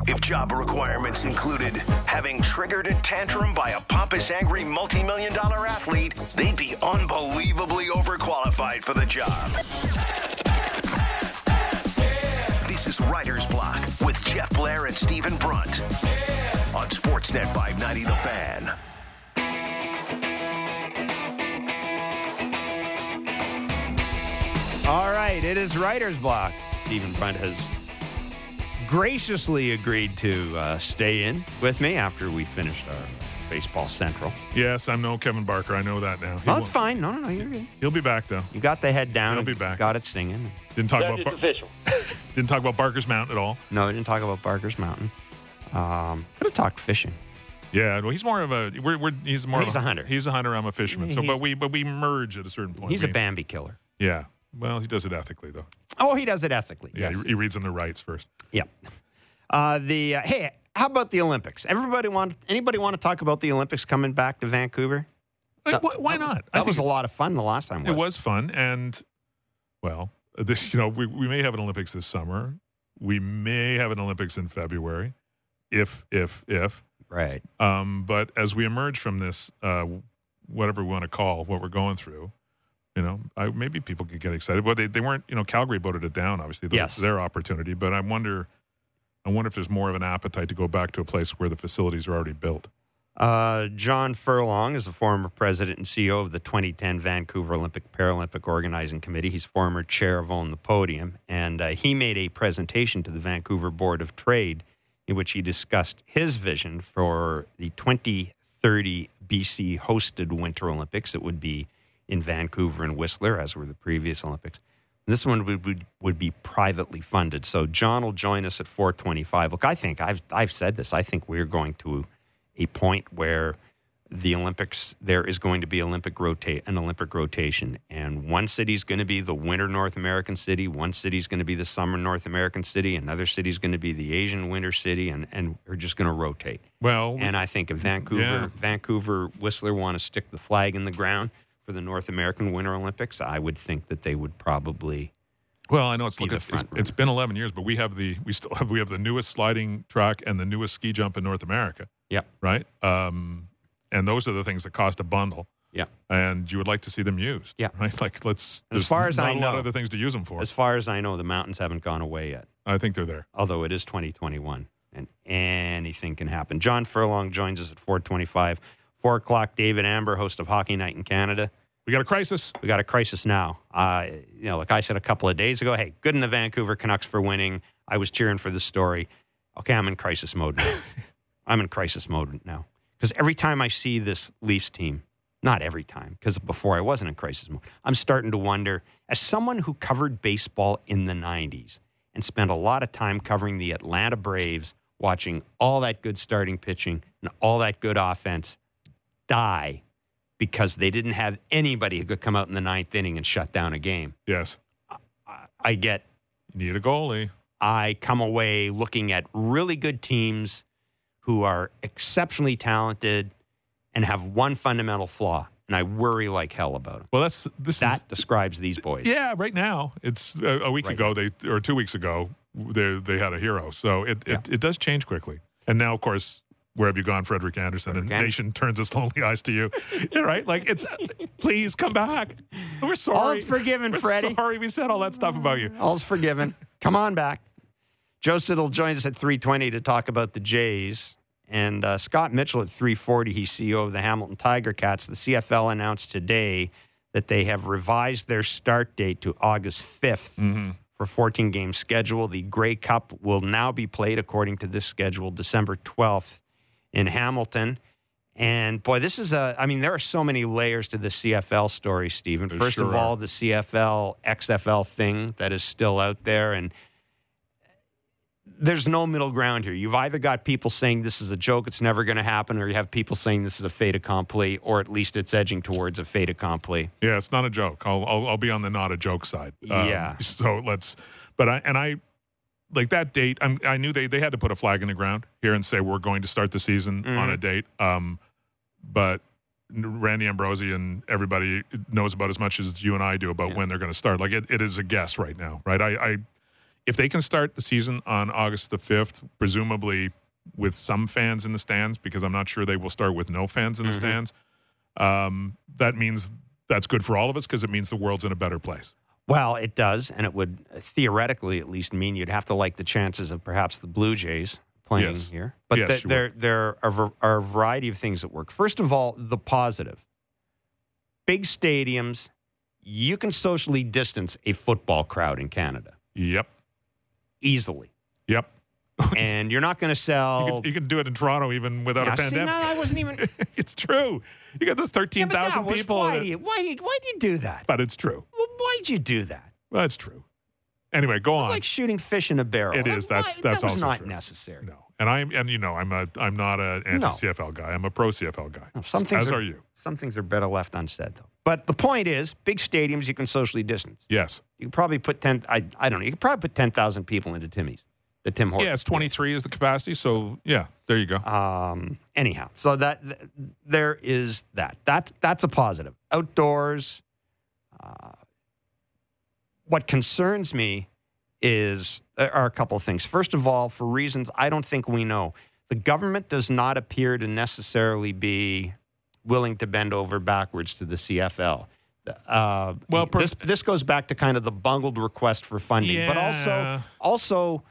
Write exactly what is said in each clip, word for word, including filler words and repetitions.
If job requirements included having triggered a tantrum by a pompous, angry, multi-million dollar athlete, they'd be unbelievably overqualified for the job. This is Writer's Block with Jeff Blair and Stephen Brunt on Sportsnet five ninety The Fan. All right, it is Writer's Block. Stephen Brunt has graciously agreed to uh, stay in with me after we finished our Baseball Central. Yes, I'm no Kevin Barker. I know that now. He No, that's won't- fine. No, no, no, you're good. He'll be back though. You got the head down. He'll and be back. Got it singing. Didn't talk That about is Bar- official. didn't talk about Barker's Mountain at all. No, I didn't talk about Barker's Mountain. Um, could have talked fishing. Yeah, well, he's more of a we're, we're he's more He's of a hunter. He's a hunter. I'm a fisherman. So, He's- but we but we merge at a certain point. He's We- a Bambi killer. Yeah. Well, he does it ethically though. Oh, he does it ethically. Yeah, Yes. he, he reads them the rights first. Yeah. Uh, the uh, hey, how about the Olympics? Everybody want anybody want to talk about the Olympics coming back to Vancouver? Like, why, why not? I That was a think lot of fun the last time. It was fun, and well, this you know we we may have an Olympics this summer. We may have an Olympics in February, if if if. Right. Um, but as we emerge from this, uh, whatever we want to call what we're going through, you know, I, maybe people could get excited. Well, they, they weren't, you know, Calgary voted it down, obviously, the, Yes. their opportunity. But I wonder, I wonder if there's more of an appetite to go back to a place where the facilities are already built. Uh, John Furlong is the former president and C E O of the twenty ten Vancouver Olympic Paralympic Organizing Committee. He's former chair of Own the Podium, and uh, he made a presentation to the Vancouver Board of Trade in which he discussed his vision for the twenty thirty B C hosted Winter Olympics. It would be in Vancouver and Whistler, as were the previous Olympics. This one would, would would be privately funded. So John will join us at four twenty-five. Look, I think I've I've said this. I think we're going to a point where the Olympics, there is going to be Olympic rotate an Olympic rotation, and one city's going to be the winter North American city, one city's going to be the summer North American city, another city's going to be the Asian winter city, and and we're just going to rotate. Well, And I think if Vancouver, Yeah. Vancouver, Whistler want to stick the flag in the ground for the North American Winter Olympics, I would think that they would probably. well, I know it's be look, the it's, it's, front runner. it's been eleven years, but we have the we still have we have the newest sliding track and the newest ski jump in North America. Yep. Right. Um, and those are the things that cost a bundle. Yeah. And you would like to see them used. Yeah. Right. Like let's. As there's far as not I a lot know- of other things to use them for. As far as I know, the mountains haven't gone away yet, I think they're there. although it is twenty twenty-one, and anything can happen. John Furlong joins us at four twenty-five. four o'clock, David Amber, host of Hockey Night in Canada. We got a crisis. We got a crisis now. Uh, you know, like I said a couple of days ago, hey, good in the Vancouver Canucks for winning. I was cheering for the story. Okay, I'm in crisis mode now. I'm in crisis mode now. Because every time I see this Leafs team, not every time, because before I wasn't in crisis mode, I'm starting to wonder, as someone who covered baseball in the nineties and spent a lot of time covering the Atlanta Braves, watching all that good starting pitching and all that good offense die because they didn't have anybody who could come out in the ninth inning and shut down a game. Yes. I, I get, You need a goalie. I come away looking at really good teams who are exceptionally talented and have one fundamental flaw, and I worry like hell about them. Well, that's this That is describes these boys. yeah. Right now, it's a, a week Right. ago. They or two weeks ago, they they had a hero. So it, Yeah. it it does change quickly. And now, of course, where have you gone, Frederick Anderson? Frederick and Anderson. Nation turns its lonely eyes to you. Yeah, right. Like it's please come back. We're sorry. All's forgiven, We're Freddie. Sorry, we said all that stuff about you. All's forgiven. Come on back. Joe Siddle joins us at three twenty to talk about the Jays. And uh, Scott Mitchell at three forty, he's C E O of the Hamilton Tiger Cats. The C F L announced today that they have revised their start date to August fifth Mm-hmm. for fourteen-game schedule. The Grey Cup will now be played, according to this schedule, December twelfth in Hamilton. And, boy, this is a – I mean, there are so many layers to the C F L story, Stephen. There First sure of all, are. the C F L, X F L thing that is still out there. And there's no middle ground here. You've either got people saying this is a joke, it's never going to happen, or you have people saying this is a fait accompli, or at least it's edging towards a fait accompli. Yeah, it's not a joke. I'll I'll, I'll be on the not a joke side. Um, Yeah. So let's, but I and I, like that date. I'm, I knew they they had to put a flag in the ground here and say we're going to start the season Mhm. on a date. Um, but Randy Ambrosi and everybody knows about as much as you and I do about Yeah. when they're going to start. Like it, it is a guess right now, right? I, I if they can start the season on August the fifth, presumably with some fans in the stands, because I'm not sure they will start with no fans in the mm-hmm. stands, um, that means that's good for all of us because it means the world's in a better place. Well, it does, and it would theoretically at least mean you'd have to like the chances of perhaps the Blue Jays playing yes. here. But yes, th- sure. there, there are, are a variety of things that work. First of all, the positive. Big stadiums, you can socially distance a football crowd in Canada. Yep. Easily. Yep. And you're not going to sell... You can, you can do it in Toronto even without yeah, a pandemic. See, no, I wasn't even... It's true. You got those thirteen thousand yeah, people. Why that, do you, why, do you, why do you do that? But it's true. Well, why'd you do that? Well, it's true. Anyway, go it's on. like shooting fish in a barrel. It is. That's why, that's that was also not true. necessary. No, and I'm and you know I'm a I'm not an anti-C F L guy. I'm a pro-C F L guy. No, some things as are, are you. Some things are better left unsaid, though. But the point is, big stadiums you can socially distance. Yes. You can probably put ten. I I don't know. You can probably put ten thousand people into Timmy's. The Tim Hortons. Yeah, it's twenty-three is the capacity. So yeah, there you go. Um. Anyhow, so that th- there is that. That's that's a positive. Outdoors. Uh, what concerns me is there are a couple of things. First of all, for reasons I don't think we know, the government does not appear to necessarily be willing to bend over backwards to the C F L. Uh, well, per- this this goes back to kind of the bungled request for funding, yeah. but also also.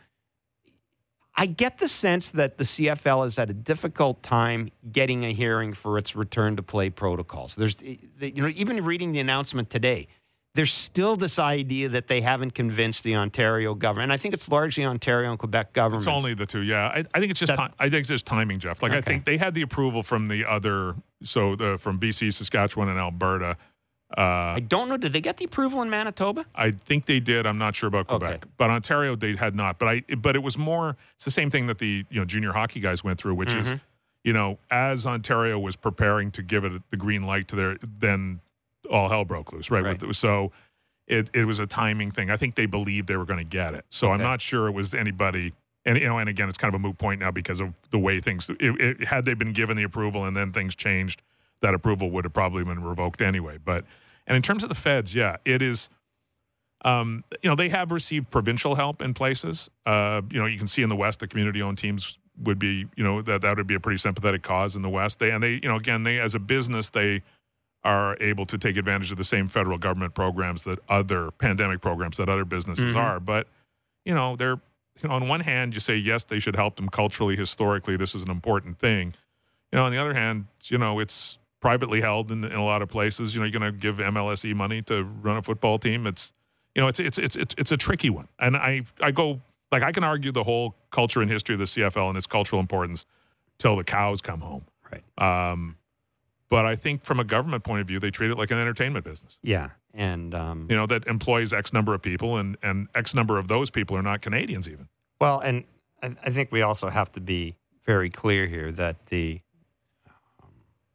I get the sense that the C F L is at a difficult time getting a hearing for its return to play protocols. There's, you know, even reading the announcement today, there's still this idea that they haven't convinced the Ontario government. And I think it's largely Ontario and Quebec governments. It's only the two, yeah. I, I think it's just that, time, I think it's just timing, Jeff. Like okay. I think they had the approval from the other, so the from B C, Saskatchewan, and Alberta. Uh, I don't know. Did they get the approval in Manitoba? I think they did. I'm not sure about Quebec, okay. but Ontario they had not. But I, but it was more. It's the same thing that the you know junior hockey guys went through, which mm-hmm. is, you know, as Ontario was preparing to give it the green light to their, then all hell broke loose, right? right. With, so it it was a timing thing. I think they believed they were going to get it. So okay. I'm not sure it was anybody. And you know, and again, it's kind of a moot point now because of the way things. It, it, had they been given the approval and then things changed, that approval would have probably been revoked anyway. But and in terms of the feds, yeah, it is. Um, you know, they have received provincial help in places. Uh, you know, you can see in the West, the community-owned teams would be, you know, that that would be a pretty sympathetic cause in the West. They and they, you know, again, they as a business, they are able to take advantage of the same federal government programs that other pandemic programs that other businesses mm-hmm. are. But you know, they're you know, on one hand, you say yes, they should help them culturally, historically. This is an important thing. You know, on the other hand, you know, it's privately held in, in a lot of places. You know, you're going to give M L S E money to run a football team. It's you know, it's it's it's it's it's a tricky one. And I I go like I can argue the whole culture and history of the C F L and its cultural importance till the cows come home. Right. Um, but I think from a government point of view, they treat it like an entertainment business. Yeah, and um, you know that employs X number of people, and and X number of those people are not Canadians even. Well, and I, I think we also have to be very clear here that the um,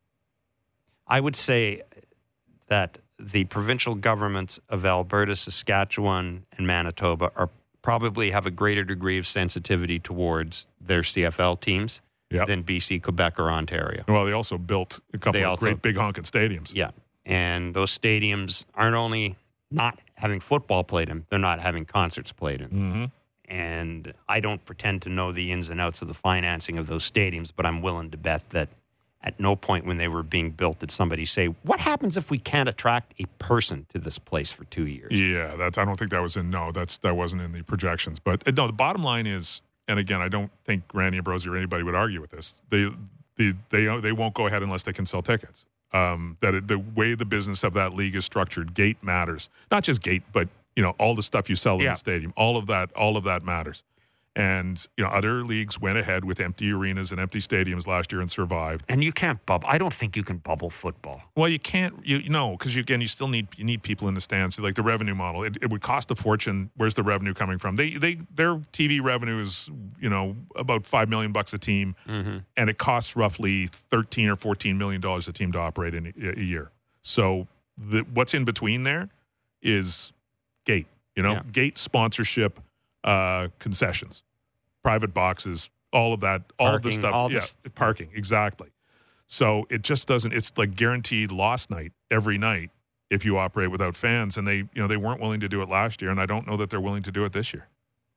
I would say that the provincial governments of Alberta, Saskatchewan, and Manitoba are probably have a greater degree of sensitivity towards their C F L teams yep. than B C, Quebec, or Ontario. Well, they also built a couple they of also, great big honking stadiums. Yeah, and those stadiums aren't only not having football played in, they're not having concerts played in. Mm-hmm. And I don't pretend to know the ins and outs of the financing of those stadiums, but I'm willing to bet that at no point when they were being built did somebody say, what happens if we can't attract a person to this place for two years? Yeah, that's. I don't think that was in, no, that's that wasn't in the projections. But no, the bottom line is, and again, I don't think Randy Ambrosie or anybody would argue with this, they they they, they won't go ahead unless they can sell tickets. Um, that it, the way the business of that league is structured, gate matters. Not just gate, but you know, all the stuff you sell in yeah. the stadium, all of that, all of that matters. And, you know, other leagues went ahead with empty arenas and empty stadiums last year and survived. And you can't bubble. I don't think you can bubble football. Well, you can't, you, you know, because, you, again, you still need you need people in the stands. Like the revenue model, it, it would cost a fortune. Where's the revenue coming from? They they Their T V revenue is, you know, about five million bucks a team. Mm-hmm. And it costs roughly thirteen or fourteen million dollars a team to operate in a, a year. So the, what's in between there is gate. You know, yeah. gate sponsorship, uh, concessions, private boxes, all of that, all parking, of the stuff. all yeah, this. Parking, exactly. So it just doesn't. It's like guaranteed loss night every night if you operate without fans. And they, you know, they weren't willing to do it last year, and I don't know that they're willing to do it this year.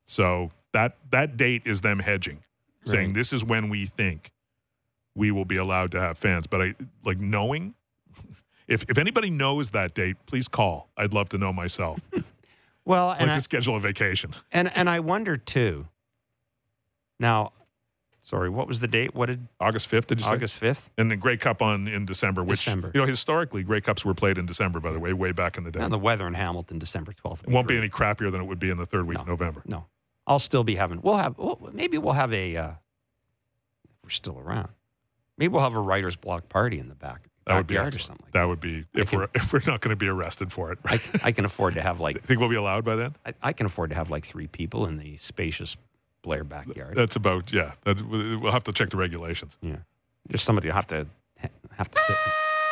So that that date is them hedging, saying Right. this is when we think we will be allowed to have fans. But I like knowing if if anybody knows that date, please call. I'd love to know myself. Well, I'd and like I, to schedule a vacation. and and I wonder too. Now, sorry, what was the date? What did August fifth, did you say? August fifth? And the Grey Cup on in December, which December. you know historically Grey Cups were played in December, by the way, way back in the day. And the weather in Hamilton, December twelfth. It won't be any crappier than it would be in the third week No. of November. No, I'll still be having. We'll have. Well, maybe we'll have a. Uh, if we're still around. Maybe we'll have a writer's block party in the back That would be backyard or excellent. something like that that. would be if can- we're if we're not going to be arrested for it. I, I can afford to have like Think we'll be allowed by then? I, I can afford to have like three people in the spacious Blair backyard. That's about yeah. That, we'll have to check the regulations. Yeah, just somebody will have to have to sit.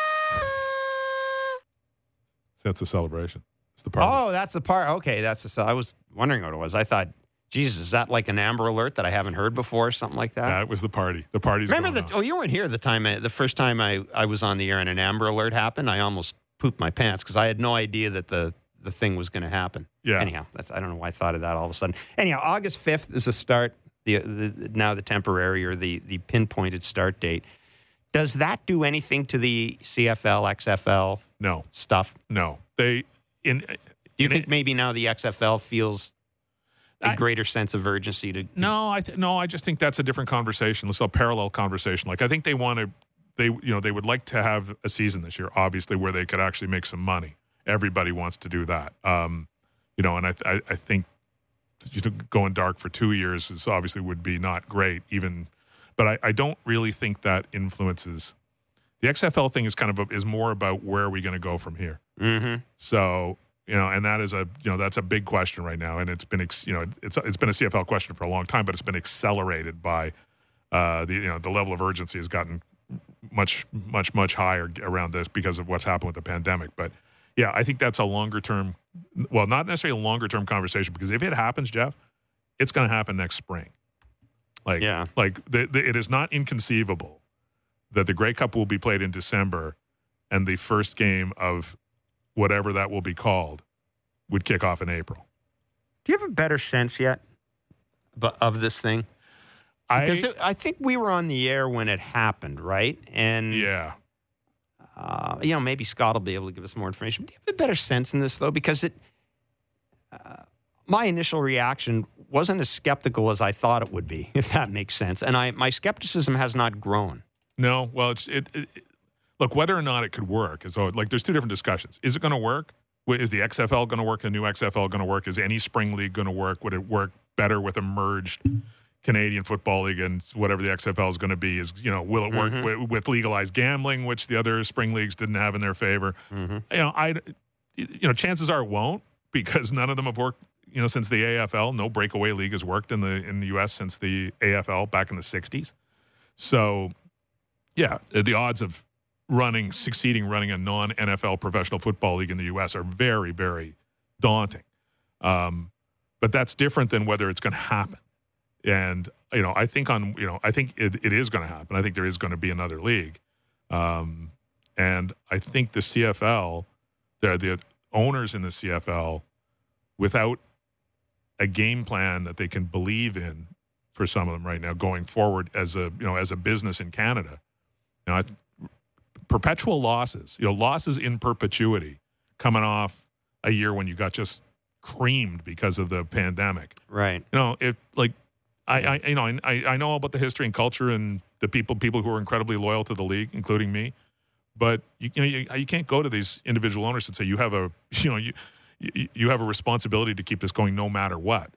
That's a celebration. It's the party. Oh, that's the part. Okay, that's the. I was wondering what it was. I thought, Jesus, is that like an Amber Alert that I haven't heard before, or something like that? That was the party. The party's Remember going the? on. Oh, you weren't here the time. I, the first time I, I was on the air and an Amber Alert happened. I almost pooped my pants because I had no idea that the the thing was going to happen. Yeah. Anyhow, that's I don't know why I thought of that all of a sudden. Anyhow, August fifth is the start. The, the now the temporary or the the pinpointed start date. Does that do anything to the C F L, X F L No, stuff? no. They in. Do you in think a- maybe now the X F L feels a I- greater sense of urgency to? No, I th- no. I just think that's a different conversation. It's a parallel conversation. Like I think they want to. They you know they would like to have a season this year, obviously, where they could actually make some money. Everybody wants to do that. Um, you know, and I th- I, I think you know, going dark for two years is obviously would be not great. Even, but I, I don't really think that influences. The X F L thing is kind of a, is more about where are we going to go from here. Mm-hmm. So you know, and that is a you know that's a big question right now, and it's been ex, you know it's it's been a C F L question for a long time, but it's been accelerated by uh, the you know the level of urgency has gotten much much much higher around this because of what's happened with the pandemic. But yeah, I think that's a longer term, well, not necessarily a longer term conversation because if it happens, Jeff, it's going to happen next spring. Like Yeah. like the, the, it is not inconceivable that the Grey Cup will be played in December, and the first game of whatever that will be called would kick off in April. Do you have a better sense yet bu- of this thing? Because I it, I think we were on the air when it happened, right? And yeah. uh, you know, maybe Scott will be able to give us more information. Do you have a better sense in this though? Because it, uh, my initial reaction wasn't as skeptical as I thought it would be, if that makes sense. And I, my skepticism has not grown. No, well, it's it, it, it- look, whether or not it could work is like there's two different discussions. Is it going to work? Wh- Is the X F L going to work? The new X F L going to work? Is any spring league going to work? Would it work better with a merged Canadian Football League and whatever the X F L is going to be? Is you know will it work Mm-hmm. with, with legalized gambling, which the other spring leagues didn't have in their favor? Mm-hmm. You know, I you know chances are it won't because none of them have worked. You know, since the A F L, no breakaway league has worked in the in the U S since the A F L back in the sixties. So, yeah, the odds of running, succeeding running a non-N F L professional football league in the U S are very, very daunting. Um, but that's different than whether it's going to happen. And, you know, I think on, you know, I think it, it is going to happen. I think there is going to be another league. Um, and I think the C F L, the, the owners in the C F L, without a game plan that they can believe in for some of them right now going forward as a, you know, as a business in Canada, you know, I, perpetual losses, you know, losses in perpetuity coming off a year when you got just creamed because of the pandemic. Right. You know, it like I, I you know, I, I know about the history and culture and the people people who are incredibly loyal to the league, including me. But you, you know, you, you can't go to these individual owners and say you have a you know you you, you have a responsibility to keep this going no matter what.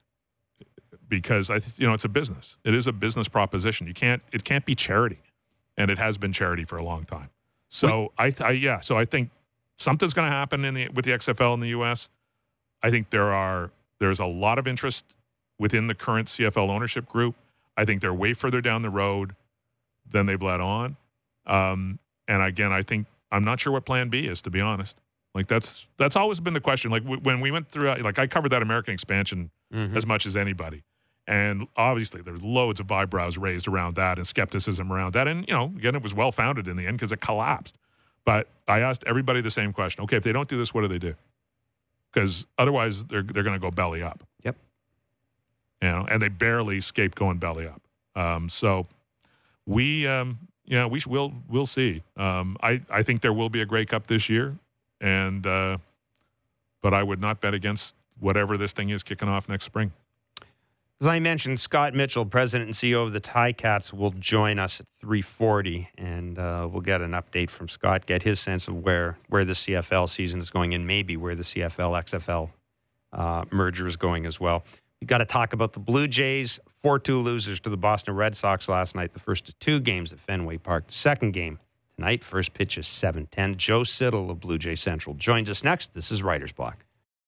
Because I, you know, it's a business. It is a business proposition. You can't. It can't be charity, and it has been charity for a long time. So I, I yeah. So I think something's going to happen in the with the X F L in the U S. I think there are there's a lot of interest within the current C F L ownership group. I think they're way further down the road than they've let on. Um, and again, I think I'm not sure what Plan B is, to be honest. Like that's that's always been the question. Like w- when we went through, like I covered that American expansion Mhm. as much as anybody. And obviously, there's loads of eyebrows raised around that and skepticism around that. And, you know, again, it was well-founded in the end because it collapsed. But I asked everybody the same question. Okay, if they don't do this, what do they do? Because otherwise, they're they're going to go belly up. Yep. you know, and they barely escaped going belly up. Um, so we, um, yeah, we will we'll see. Um, I I think there will be a Grey Cup this year, and uh, but I would not bet against whatever this thing is kicking off next spring. As I mentioned, Scott Mitchell, president and C E O of the Ticats, will join us at three forty, and uh, we'll get an update from Scott, get his sense of where, where the C F L season is going, and maybe where the C F L X F L uh, merger is going as well. We've got to talk about the Blue Jays, four two losers to the Boston Red Sox last night, the first of two games at Fenway Park. The second game tonight, first pitch is seven ten. Joe Siddall of Blue Jay Central joins us next. This is Writer's Block.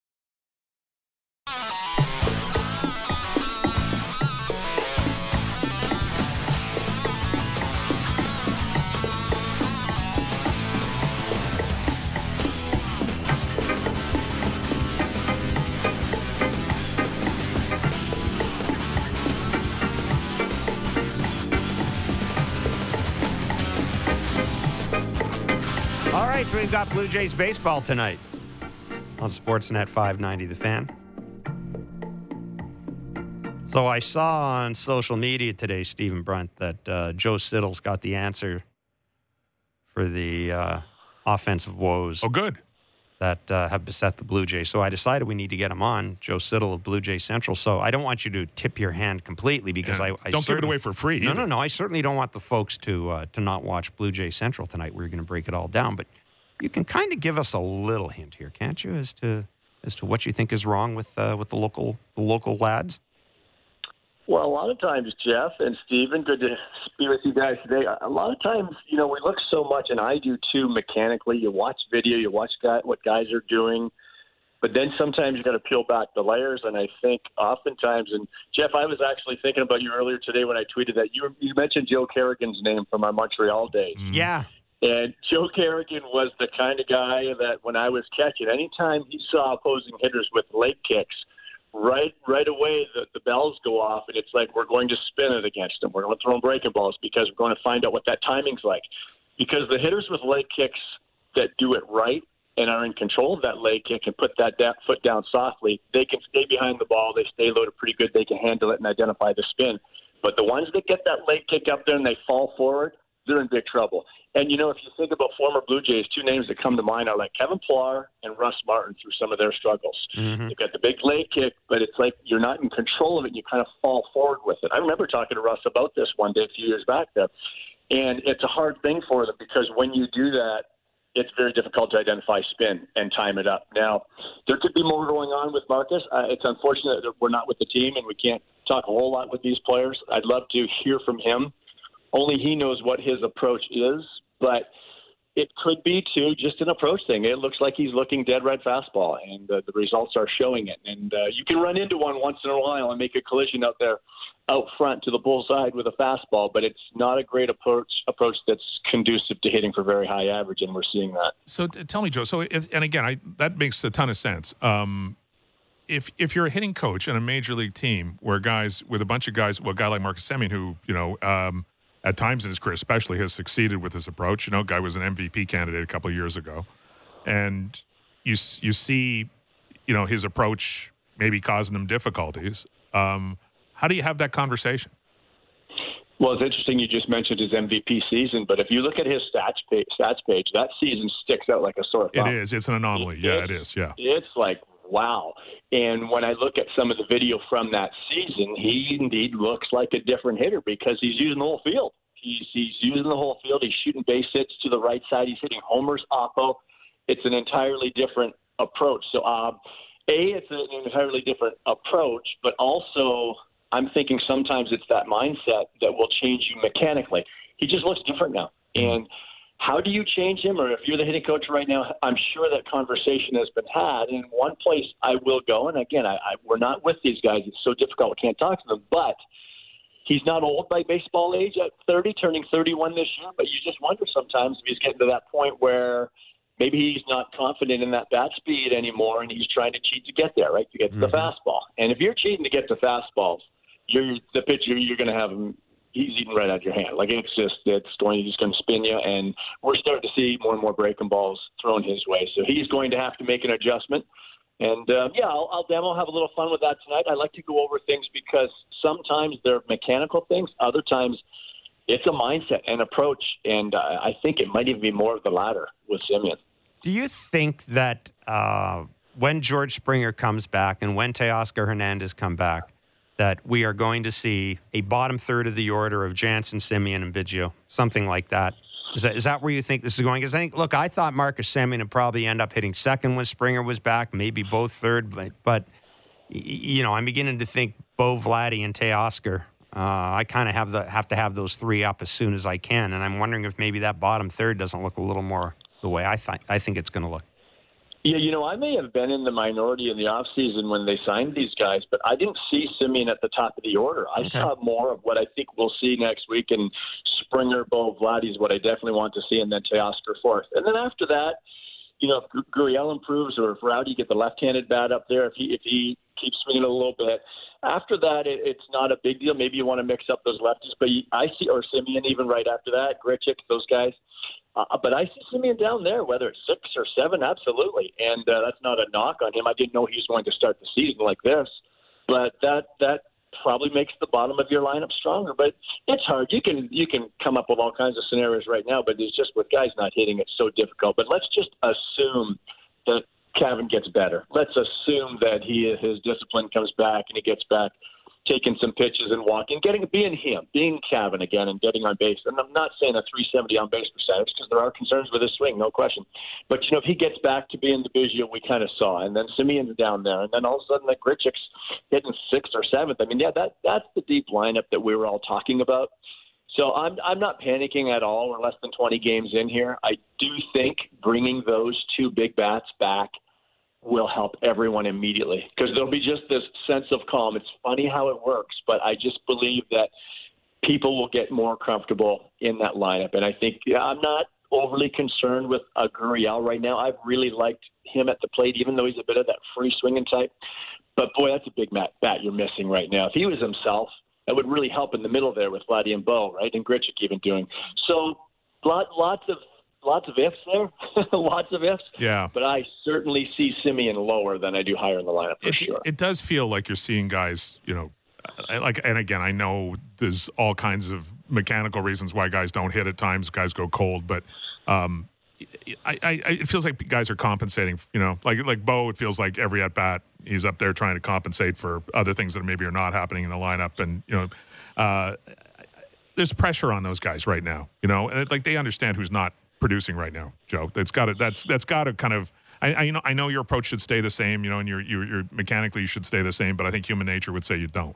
All right, so we've got Blue Jays baseball tonight on Sportsnet five ninety The Fan. So I saw on social media today, Stephen Brunt, that uh, Joe Siddall's got the answer for the uh, offensive woes Oh, good. that uh, have beset the Blue Jays. So I decided we need to get him on, Joe Siddall of Blue Jay Central. So I don't want you to tip your hand completely because Yeah. I, I don't give it away for free. No, either. no, no. I certainly don't want the folks to uh, to not watch Blue Jay Central tonight. We're going to break it all down, but you can kind of give us a little hint here, can't you, as to as to what you think is wrong with uh, with the local the local lads? Well, a lot of times, Jeff and Steven, good to be with you guys today. A lot of times, you know, we look so much, and I do too, mechanically. You watch video, you watch guy, what guys are doing, but then sometimes you got to peel back the layers. And I think oftentimes, and Jeff, I was actually thinking about you earlier today when I tweeted that you you mentioned Joe Kerrigan's name from our Montreal days. Mm. Yeah. And Joe Kerrigan was the kind of guy that when I was catching, anytime he saw opposing hitters with leg kicks, right right away the, the bells go off, and it's like we're going to spin it against them. We're going to throw them breaking balls because we're going to find out what that timing's like. Because the hitters with leg kicks that do it right and are in control of that leg kick and put that, that foot down softly, they can stay behind the ball. They stay loaded pretty good. They can handle it and identify the spin. But the ones that get that leg kick up there and they fall forward, they're in big trouble. And, you know, if you think about former Blue Jays, two names that come to mind are like Kevin Pillar and Russ Martin through some of their struggles. Mm-hmm. They've got the big leg kick, but it's like you're not in control of it, and you kind of fall forward with it. I remember talking to Russ about this one day a few years back there, and it's a hard thing for them because when you do that, it's very difficult to identify spin and time it up. Now, there could be more going on with Marcus. Uh, it's unfortunate that we're not with the team and we can't talk a whole lot with these players. I'd love to hear from him. Only he knows what his approach is, but it could be, too, just an approach thing. It looks like he's looking dead right fastball, and uh, the results are showing it. And uh, you can run into one once in a while and make a collision out there out front to the bullseye with a fastball, but it's not a great approach approach that's conducive to hitting for very high average, and we're seeing that. So t- tell me, Joe, so if, and again, I, that makes a ton of sense. Um, if if you're a hitting coach in a major league team where guys, with a bunch of guys, well, a guy like Marcus Semien who, you know, um, at times in his career especially has succeeded with his approach. You know, guy was an M V P candidate a couple of years ago. And you you see, you know, his approach maybe causing him difficulties. Um, how do you have that conversation? Well, it's interesting you just mentioned his M V P season, but if you look at his stats page, stats page that season sticks out like a sore thumb. It is. It's an anomaly. It, yeah, it is. Yeah. It's like, wow. And when I look at some of the video from that season, he indeed looks like a different hitter because he's using the whole field. He's, he's using the whole field. He's shooting base hits to the right side. He's hitting homers, oppo. It's an entirely different approach. So, uh, A, it's an entirely different approach, but also I'm thinking sometimes it's that mindset that will change you mechanically. He just looks different now. And how do you change him? Or if you're the hitting coach right now, I'm sure that conversation has been had. And one place I will go, and again, I, I, we're not with these guys. It's so difficult. We can't talk to them. But he's not old by baseball age at thirty, turning thirty-one this year. But you just wonder sometimes if he's getting to that point where maybe he's not confident in that bat speed anymore, and he's trying to cheat to get there, right, to get to Mm-hmm. the fastball. And if you're cheating to get to fastballs, you're the pitcher, you're going to have him. He's eating right out of your hand. Like it's just, it's going, he's going to spin you. And we're starting to see more and more breaking balls thrown his way. So he's going to have to make an adjustment. And, uh, yeah, I'll, I'll demo, have a little fun with that tonight. I like to go over things because sometimes they're mechanical things. Other times it's a mindset and approach. And uh, I think it might even be more of the latter with Semien. Do you think that uh, when George Springer comes back and when Teoscar Hernandez come back, that we are going to see a bottom third of the order of Jansen, Semien, and Biggio, something like that? Is that, is that where you think this is going? Because I think, look, I thought Marcus Semien would probably end up hitting second when Springer was back, maybe both third. But, but you know, I'm beginning to think Bo, Vladdy, and Teoscar. Uh, I kind of have the have to have those three up as soon as I can, and I'm wondering if maybe that bottom third doesn't look a little more the way I th- I think it's going to look. Yeah, you know, I may have been in the minority in the offseason when they signed these guys, but I didn't see Semien at the top of the order. I okay. saw more of what I think we'll see next week, and Springer, Bo, Vladdy is what I definitely want to see, and then Teoscar fourth. And then after that, you know, if Gurriel improves or if Rowdy get the left-handed bat up there, if he if he keeps swinging a little bit, after that, it, it's not a big deal. Maybe you want to mix up those lefties, but I see, or Semien even right after that, Grichuk, those guys. Uh, but I see Semien down there, whether it's six or seven, absolutely. And uh, that's not a knock on him. I didn't know he was going to start the season like this. But that that probably makes the bottom of your lineup stronger. But it's hard. You can you can come up with all kinds of scenarios right now, but it's just with guys not hitting, it's so difficult. But let's just assume that Cavan gets better. Let's assume that he his discipline comes back and he gets back taking some pitches and walking, getting being him, being Cavan again, and getting on base. And I'm not saying a three seventy on base percentage because there are concerns with his swing, no question. But you know, if he gets back to being the Biggio we kind of saw, and then Semien's down there, and then all of a sudden the Grichuk's hitting sixth or seventh. I mean, yeah, that that's the deep lineup that we were all talking about. So I'm I'm not panicking at all. We're less than twenty games in here. I do think bringing those two big bats back will help everyone immediately because there'll be just this sense of calm. It's funny how it works, but I just believe that people will get more comfortable in that lineup. And I think yeah, I'm not overly concerned with a Gurriel right now. I've really liked him at the plate, even though he's a bit of that free swinging type. But boy, that's a big bat, bat you're missing right now. If he was himself, that would really help in the middle there with Vladdy and Bo, right? And Grichuk even doing. So lot, lots of Lots of ifs there, lots of ifs. Yeah. But I certainly see Semien lower than I do higher in the lineup for it, sure. It does feel like you're seeing guys, you know, like, and again, I know there's all kinds of mechanical reasons why guys don't hit at times, guys go cold, but um, I, I, it feels like guys are compensating, you know, like like Bo, it feels like every at bat he's up there trying to compensate for other things that maybe are not happening in the lineup, and you know. Uh, there's pressure on those guys right now, you know, and like they understand who's not producing right now, Joe. That's got to that's that's got to kind of. I, I you know I know your approach should stay the same, you know, and you're you're, you're mechanically you should stay the same, but I think human nature would say you don't.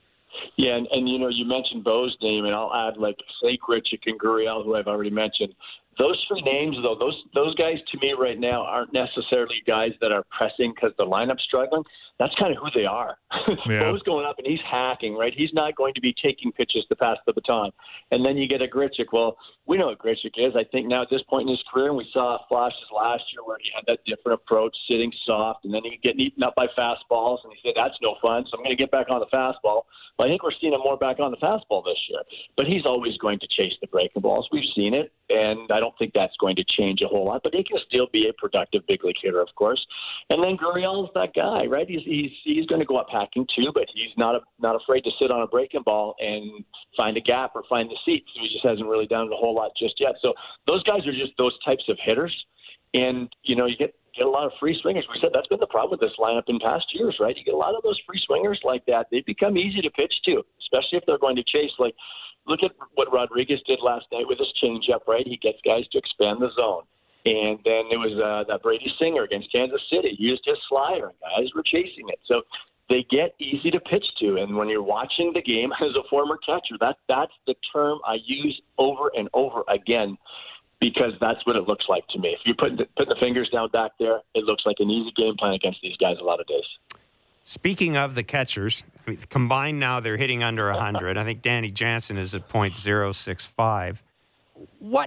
Yeah, and, and you know you mentioned Bo's name, and I'll add like say Grichuk and Gurriel, who I've already mentioned. Those three names, though, those those guys to me right now aren't necessarily guys that are pressing because the lineup's struggling. That's kind of who they are. Yeah. Bo's going up and he's hacking, right? He's not going to be taking pitches to pass the baton. And then you get a Grichuk. Well, we know what Grichuk is. I think now at this point in his career, and we saw flashes last year where he had that different approach, sitting soft, and then he'd get eaten up by fastballs, and he said, that's no fun, so I'm going to get back on the fastball. But I think we're seeing him more back on the fastball this year. But he's always going to chase the breaking balls. We've seen it, and I don't think that's going to change a whole lot. But he can still be a productive big league hitter, of course. And then Gurriel's that guy, right? He's he's he's going to go up hacking too, but he's not a, not afraid to sit on a breaking ball and find a gap or find the seat. So he just hasn't really done it a whole lot just yet. So those guys are just those types of hitters. And, you know, you get, get a lot of free swingers. We said that's been the problem with this lineup in past years, right? You get a lot of those free swingers like that. They become easy to pitch to, especially if they're going to chase. Like, look at what Rodriguez did last night with his changeup, right? He gets guys to expand the zone. And then there was uh, that Brady Singer against Kansas City. He used his slider, and guys were chasing it. So they get easy to pitch to. And when you're watching the game as a former catcher, that that's the term I use over and over again because that's what it looks like to me. If you put the, put the fingers down back there, it looks like an easy game plan against these guys a lot of days. Speaking of the catchers, I mean, combined now they're hitting under one hundred. I think Danny Jansen is at point oh six five. What...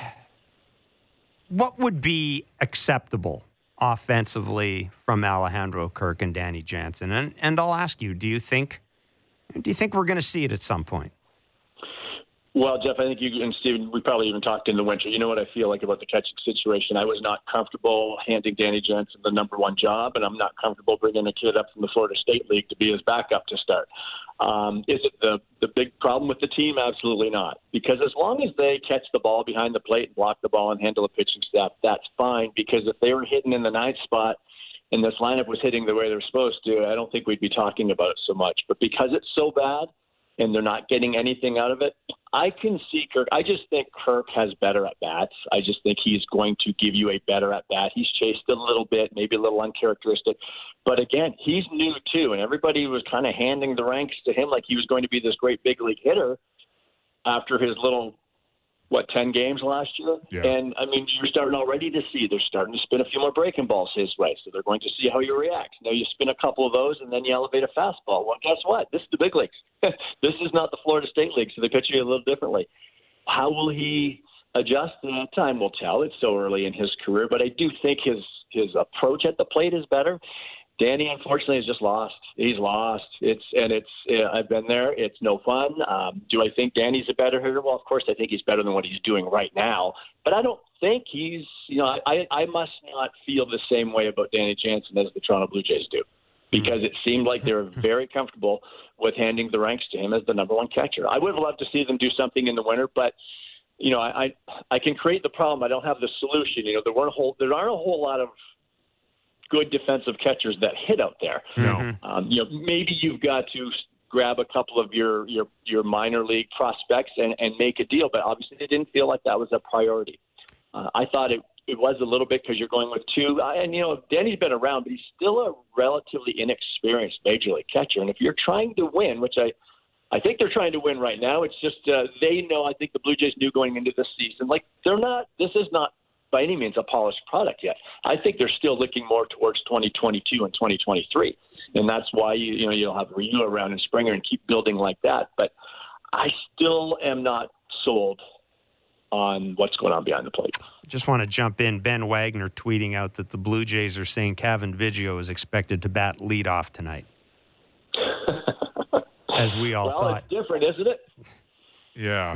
What would be acceptable offensively from Alejandro Kirk and Danny Jansen? And and I'll ask you, do you think do you think we're going to see it at some point? Well, Jeff, I think you and Steven, we probably even talked in the winter. You know what I feel like about the catching situation. I was not comfortable handing Danny Jansen the number one job, and I'm not comfortable bringing a kid up from the Florida State League to be his backup to start. Um, is it the, the big problem with the team? Absolutely not. Because as long as they catch the ball behind the plate and block the ball and handle the pitching staff, that's fine. Because if they were hitting in the ninth spot and this lineup was hitting the way they're supposed to, I don't think we'd be talking about it so much. But because it's so bad and they're not getting anything out of it, I can see Kirk. I just think Kirk has better at bats. I just think he's going to give you a better at bat. He's chased it a little bit, maybe a little uncharacteristic. But again, he's new too, and everybody was kind of handing the ranks to him like he was going to be this great big league hitter after his little, what, ten games last year? Yeah. And, I mean, you're starting already to see they're starting to spin a few more breaking balls his way, so they're going to see how you react. Now you spin a couple of those, and then you elevate a fastball. Well, guess what? This is the big leagues. This is not the Florida State League, so they pitch you a little differently. How will he adjust? Time will tell. It's so early in his career, but I do think his his approach at the plate is better. Danny, unfortunately, is just lost. He's lost. It's and it's. Uh, I've been there. It's no fun. Um, do I think Danny's a better hitter? Well, of course, I think he's better than what he's doing right now. But I don't think he's. You know, I I must not feel the same way about Danny Jansen as the Toronto Blue Jays do, because it seemed like they were very comfortable with handing the ranks to him as the number one catcher. I would have loved to see them do something in the winter, but you know, I I, I can create the problem. I don't have the solution. You know, there weren't a whole. There aren't a whole lot of good defensive catchers that hit out there. No. Um, you know, maybe you've got to grab a couple of your your, your minor league prospects and, and make a deal, but obviously they didn't feel like that was a priority. Uh, I thought it, it was a little bit because you're going with two. I, and, you know, Danny's been around, but he's still a relatively inexperienced major league catcher. And if you're trying to win, which I, I think they're trying to win right now, it's just uh, they know, I think the Blue Jays knew going into this season, like they're not, this is not by any means a polished product yet. I think they're still looking more towards twenty twenty-two and twenty twenty-three. And that's why, you, you know, you'll have Ryu around in Springer and keep building like that. But I still am not sold on what's going on behind the plate. Just want to jump in. Ben Wagner tweeting out that the Blue Jays are saying Cavan Biggio is expected to bat leadoff tonight. As we all well, thought. It's different, isn't it? Yeah.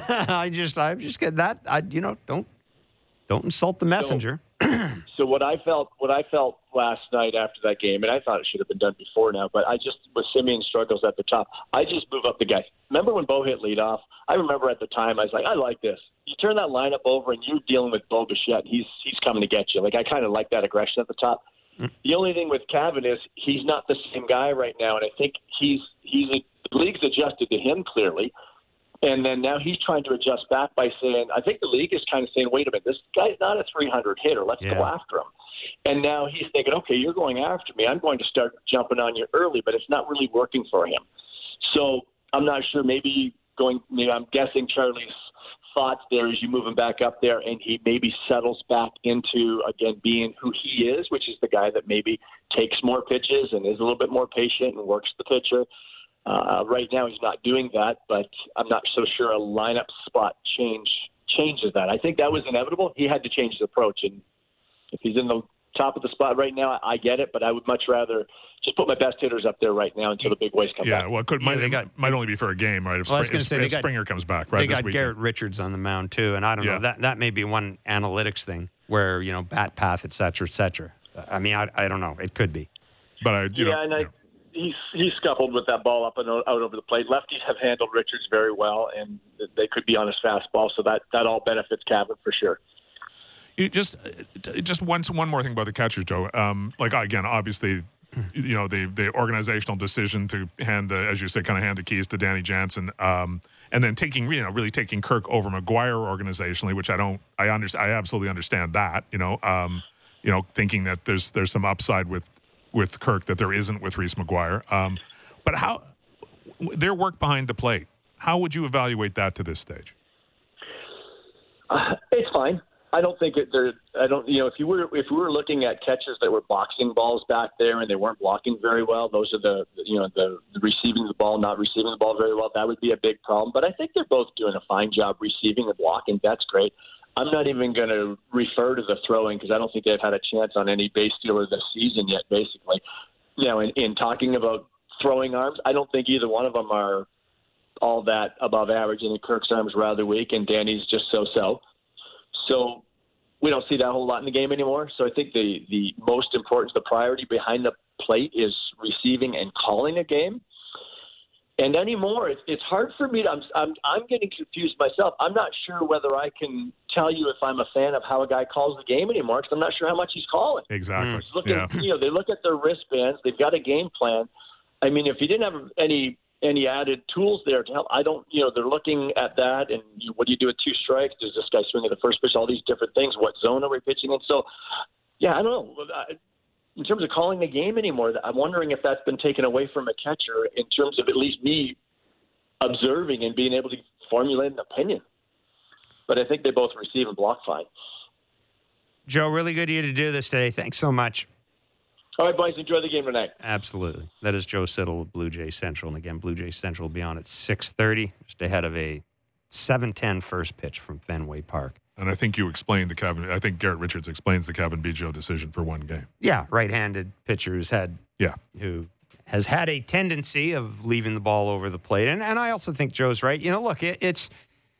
I just, I'm just getting that. I, you know, don't, don't insult the messenger. So, so what I felt, what I felt last night after that game, and I thought it should have been done before now, but I just, with Simeon struggles at the top, I just move up the guy. Remember when Bo hit leadoff? I remember at the time I was like, I like this. You turn that lineup over and you're dealing with Bo Bichette. He's he's coming to get you. Like I kind of like that aggression at the top. Mm. The only thing with Cavan is he's not the same guy right now, and I think he's he's a, the league's adjusted to him clearly. And then now he's trying to adjust back by saying, I think the league is kind of saying, wait a minute, this guy's not a three hundred hitter. Let's yeah. go after him. And now he's thinking, okay, you're going after me. I'm going to start jumping on you early, but it's not really working for him. So I'm not sure. Maybe going, maybe I'm guessing Charlie's thoughts there is you move him back up there and he maybe settles back into, again, being who he is, which is the guy that maybe takes more pitches and is a little bit more patient and works the pitcher. Uh, right now, he's not doing that, but I'm not so sure a lineup spot change changes that. I think that was inevitable. He had to change his approach, and if he's in the top of the spot right now, I get it, but I would much rather just put my best hitters up there right now until the big boys come yeah, back. Yeah, well, it could, yeah, might, they got, it might only be for a game, right? If, well, Spring, if, say, if got, Springer comes back, right? They this got weekend. Garrett Richards on the mound, too, and I don't yeah. know, that, that may be one analytics thing where, you know, bat path, et cetera, et cetera. I mean, I, I don't know. It could be. But I, you yeah, know, and I, you know. he's he's scuffled with that ball up and out over the plate. Lefties have handled Richards very well, and they could be on his fastball, so that, that all benefits Cavan for sure. You just just one one more thing about the catchers, Joe. Um, like again, obviously, you know the the organizational decision to hand the, as you said, kind of hand the keys to Danny Jansen, um, and then taking you know really taking Kirk over McGuire organizationally, which I don't I understand. I absolutely understand that. You know, um, you know, thinking that there's there's some upside with with Kirk that there isn't with Reese McGuire. Um, but how their work behind the plate? How would you evaluate that to this stage? Uh, it's fine. I don't think it, there. I don't. You know, if you were if we were looking at catchers that were boxing balls back there and they weren't blocking very well, those are the you know the, the receiving the ball, not receiving the ball very well. That would be a big problem. But I think they're both doing a fine job receiving and blocking. That's great. I'm not even going to refer to the throwing because I don't think they've had a chance on any base stealer this season yet. Basically, you know, in, in talking about throwing arms, I don't think either one of them are all that above average, and then Kirk's arm's rather weak, and Danny's just so-so. So we don't see that whole lot in the game anymore. So I think the, the most important, the priority behind the plate is receiving and calling a game. And anymore, it's, it's hard for me to I'm, – I'm, I'm getting confused myself. I'm not sure whether I can tell you if I'm a fan of how a guy calls the game anymore because I'm not sure how much he's calling. Exactly. Just looking, yeah. You know, they look at their wristbands. They've got a game plan. I mean, if you didn't have any any added tools there to help, I don't – you know, they're looking at that and you, what do you do with two strikes? Does this guy swing at the first pitch? All these different things. What zone are we pitching in? So, yeah, I don't know. I, in terms of calling the game anymore, I'm wondering if that's been taken away from a catcher in terms of at least me – observing and being able to formulate an opinion. But I think they both receive and block fine. Joe, really good of you to do this today. Thanks so much. All right, boys, enjoy the game tonight. Absolutely. That is Joe Siddall of Blue Jays Central. And again, Blue Jays Central will be on at six thirty, just ahead of a seven ten first pitch from Fenway Park. And I think you explained the Kevin, I think Garrett Richards explains the Kevin Biggio decision for one game. Yeah, right-handed pitcher who's had, yeah, who has had a tendency of leaving the ball over the plate. And and I also think Joe's right. You know, look, it, it's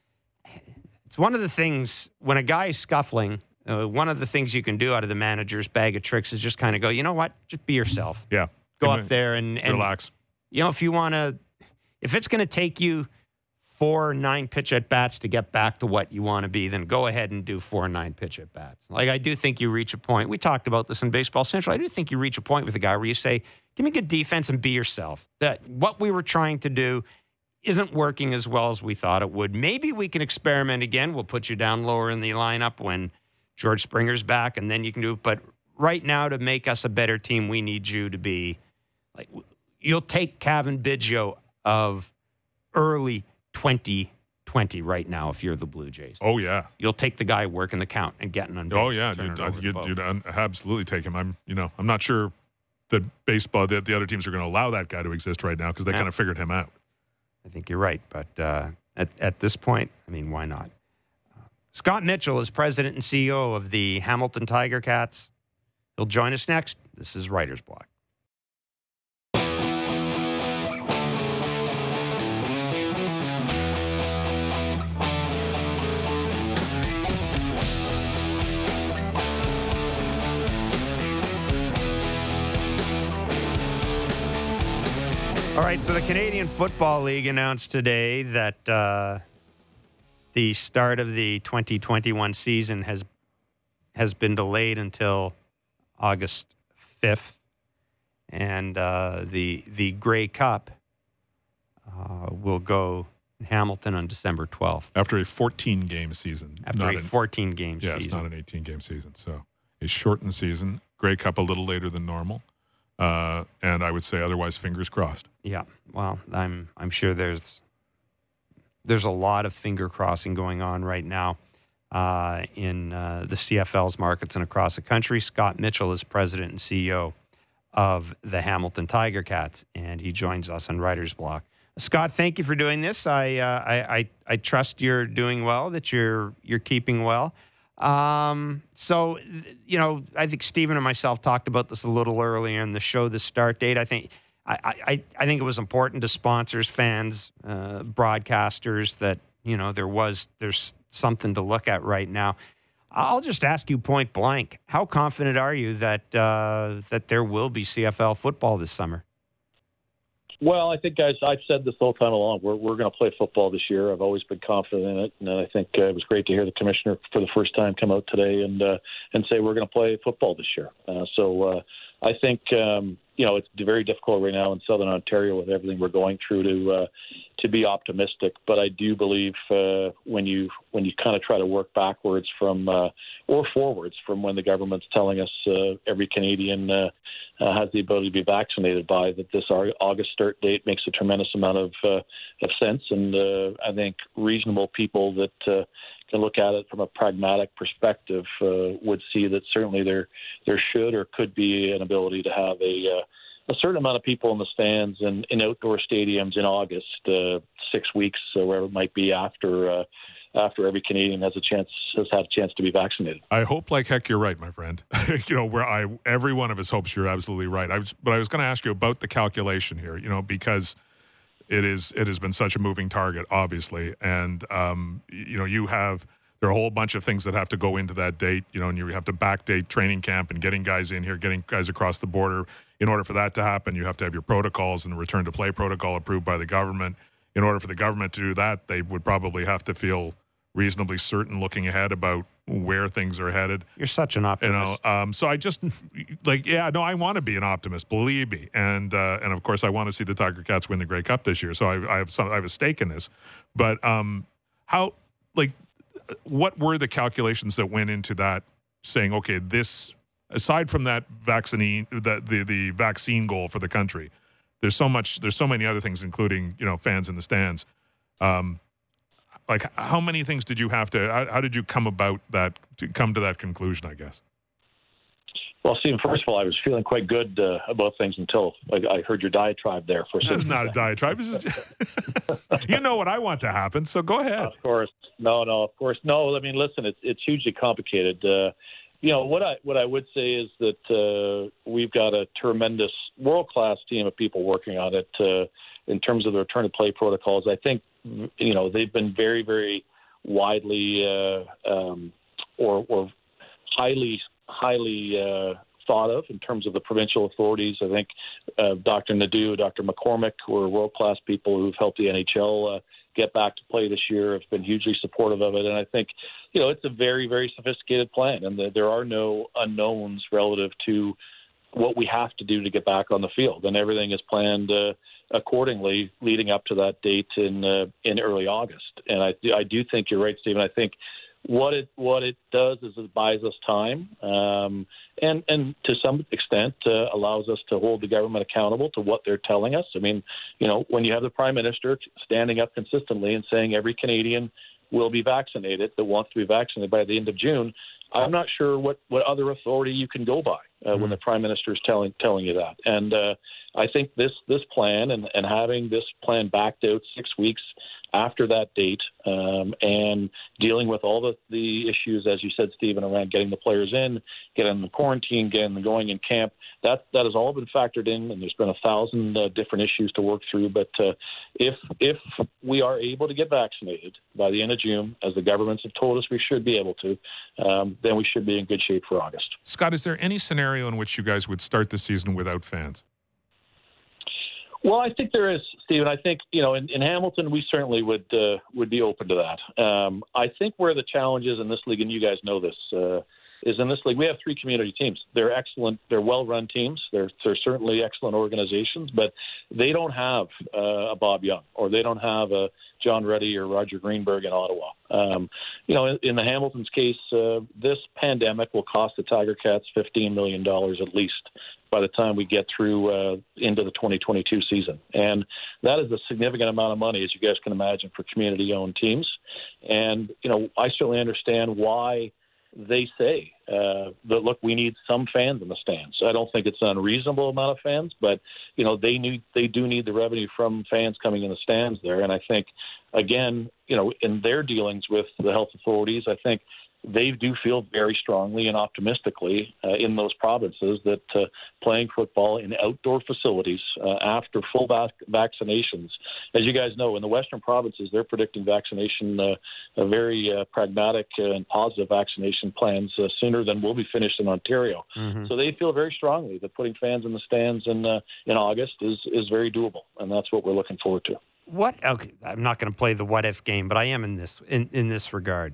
it's one of the things, when a guy is scuffling, uh, one of the things you can do out of the manager's bag of tricks is just kind of go, you know what, just be yourself. Yeah. Go up there and, and relax. You know, if you want to, if it's going to take you four nine pitch at bats to get back to what you want to be, then go ahead and do four nine pitch at bats. Like, I do think you reach a point. We talked about this in Baseball Central. I do think you reach a point with a guy where you say, give me good defense and be yourself. That what we were trying to do isn't working as well as we thought it would. Maybe we can experiment again. We'll put you down lower in the lineup when George Springer's back, and then you can do it. But right now, to make us a better team, we need you to be like, you'll take Kevin Biggio of early twenty twenty right now if you're the Blue Jays. Oh, yeah. You'll take the guy working the count and getting on base. Oh, yeah. You'd, I, you'd, you'd absolutely take him. I'm, you know, I'm not sure that baseball, that the other teams are going to allow that guy to exist right now because they yeah. kind of figured him out. I think you're right. But uh, at, at this point, I mean, why not? Uh, Scott Mitchell is president and C E O of the Hamilton Tiger Cats. He'll join us next. This is Writer's Block. All right, so the Canadian Football League announced today that uh, the start of the twenty twenty-one season has has been delayed until August fifth, and uh, the the Grey Cup uh, will go in Hamilton on December twelfth. After a fourteen-game season. After a fourteen-game season. Yeah, it's not an eighteen-game season, so a shortened season. Grey Cup a little later than normal. Uh, and I would say otherwise, fingers crossed. Yeah, well, I'm I'm sure there's there's a lot of finger crossing going on right now uh, in uh, the C F L's markets and across the country. Scott Mitchell is president and C E O of the Hamilton Tiger Cats, and he joins us on Writer's Block. Scott, thank you for doing this. I uh, I, I I trust you're doing well, that you're you're keeping well. Um, so, you know, I think Stephen and myself talked about this a little earlier in the show, the start date. I think, I, I, I think it was important to sponsors, fans, uh, broadcasters that, you know, there was, there's something to look at right now. I'll just ask you point blank. How confident are you that, uh, that there will be C F L football this summer? Well, I think, guys, I've said this the whole time along. We're we're going to play football this year. I've always been confident in it, and I think uh, it was great to hear the commissioner for the first time come out today and uh, and say we're going to play football this year. Uh, so uh, I think um, you know it's very difficult right now in Southern Ontario with everything we're going through to uh, to be optimistic. But I do believe uh, when you when you kind of try to work backwards from uh, or forwards from when the government's telling us uh, every Canadian uh, uh, has the ability to be vaccinated by, that this August start date makes a tremendous amount of uh, of sense. And uh, I think reasonable people that uh, can look at it from a pragmatic perspective uh, would see that certainly there there should or could be an ability to have a uh, a certain amount of people in the stands and in outdoor stadiums in August, uh, six weeks, uh, wherever it might be after uh, after every Canadian has a chance has had a chance to be vaccinated. I hope like heck you're right, my friend. you know, where I every one of us hopes you're absolutely right. I was, but I was going to ask you about the calculation here. You know, because it is it has been such a moving target, obviously, and um, you know you have there are a whole bunch of things that have to go into that date, you know, and you have to backdate training camp and getting guys in here, getting guys across the border. In order for that to happen, you have to have your protocols and the return to play protocol approved by the government. In order for the government to do that, they would probably have to feel reasonably certain looking ahead about where things are headed. You're such an optimist. You know, um, so I just like, yeah, no, I want to be an optimist, believe me, and uh, and of course I want to see the Tiger Cats win the Grey Cup this year. So I, I have some, I have a stake in this. But um, how, like, what were the calculations that went into that? Saying, okay, this aside from that vaccine, the the the vaccine goal for the country, there's so much, there's so many other things, including you know fans in the stands. Um, Like, how many things did you have to, how, how did you come about that, to come to that conclusion, I guess? Well, Stephen, first of all, I was feeling quite good uh, about things until I, I heard your diatribe there for a second. It's not a diatribe. It's just, you know what I want to happen, so go ahead. Of course. No, no, of course. No, I mean, listen, it's it's hugely complicated. Uh, you know, what I what I would say is that uh, we've got a tremendous world-class team of people working on it uh, in terms of the return to play protocols. I think, you know, they've been very, very widely uh, um, or, or highly, highly uh, thought of in terms of the provincial authorities. I think uh, Doctor Nadeau, Doctor McCormick, who are world-class people who've helped the N H L uh, get back to play this year, have been hugely supportive of it. And I think, you know, it's a very, very sophisticated plan, and the, there are no unknowns relative to what we have to do to get back on the field, and everything is planned uh, accordingly leading up to that date in uh, in early August. And I, I do think you're right, Stephen. I think what it what it does is it buys us time, um, and and to some extent uh, allows us to hold the government accountable to what they're telling us. I mean, you know, when you have the Prime Minister standing up consistently and saying every Canadian will be vaccinated that wants to be vaccinated by the end of June, I'm not sure what, what other authority you can go by uh, mm-hmm. when the Prime Minister is telling telling you that. And uh, I think this this plan and, and having this plan backed out six weeks after that date um, and dealing with all the, the issues, as you said, Stephen, around getting the players in, getting them in quarantine, getting them going in camp, that that has all been factored in, and there's been a thousand uh, different issues to work through. But uh, if if we are able to get vaccinated by the end of June, as the governments have told us we should be able to, um, then we should be in good shape for August. Scott, is there any scenario in which you guys would start the season without fans? Well, I think there is, Stephen. I think, you know, in, in Hamilton, we certainly would uh, would be open to that. Um, I think where the challenge is in this league, and you guys know this, uh, is in this league, we have three community teams. They're excellent. They're well-run teams. They're, they're certainly excellent organizations, but they don't have uh, a Bob Young, or they don't have a John Ruddy or Roger Greenberg in Ottawa. Um, you know, in, in the Hamilton's case, uh, this pandemic will cost the Tiger Cats fifteen million dollars at least by the time we get through uh, into the twenty twenty-two season. And that is a significant amount of money, as you guys can imagine, for community-owned teams. And, you know, I certainly understand why they say uh, that, look, we need some fans in the stands. I don't think it's an unreasonable amount of fans, but, you know, they need they do need the revenue from fans coming in the stands there. And I think, again, you know, in their dealings with the health authorities, I think they do feel very strongly and optimistically uh, in those provinces that uh, playing football in outdoor facilities uh, after full vac- vaccinations, as you guys know, in the Western provinces, they're predicting vaccination, uh, a very uh, pragmatic and positive vaccination plans uh, sooner than will be finished in Ontario. Mm-hmm. So they feel very strongly that putting fans in the stands in uh, in August is is very doable, and that's what we're looking forward to. What? Okay, I'm not going to play the what if game, but I am in this in, in this regard.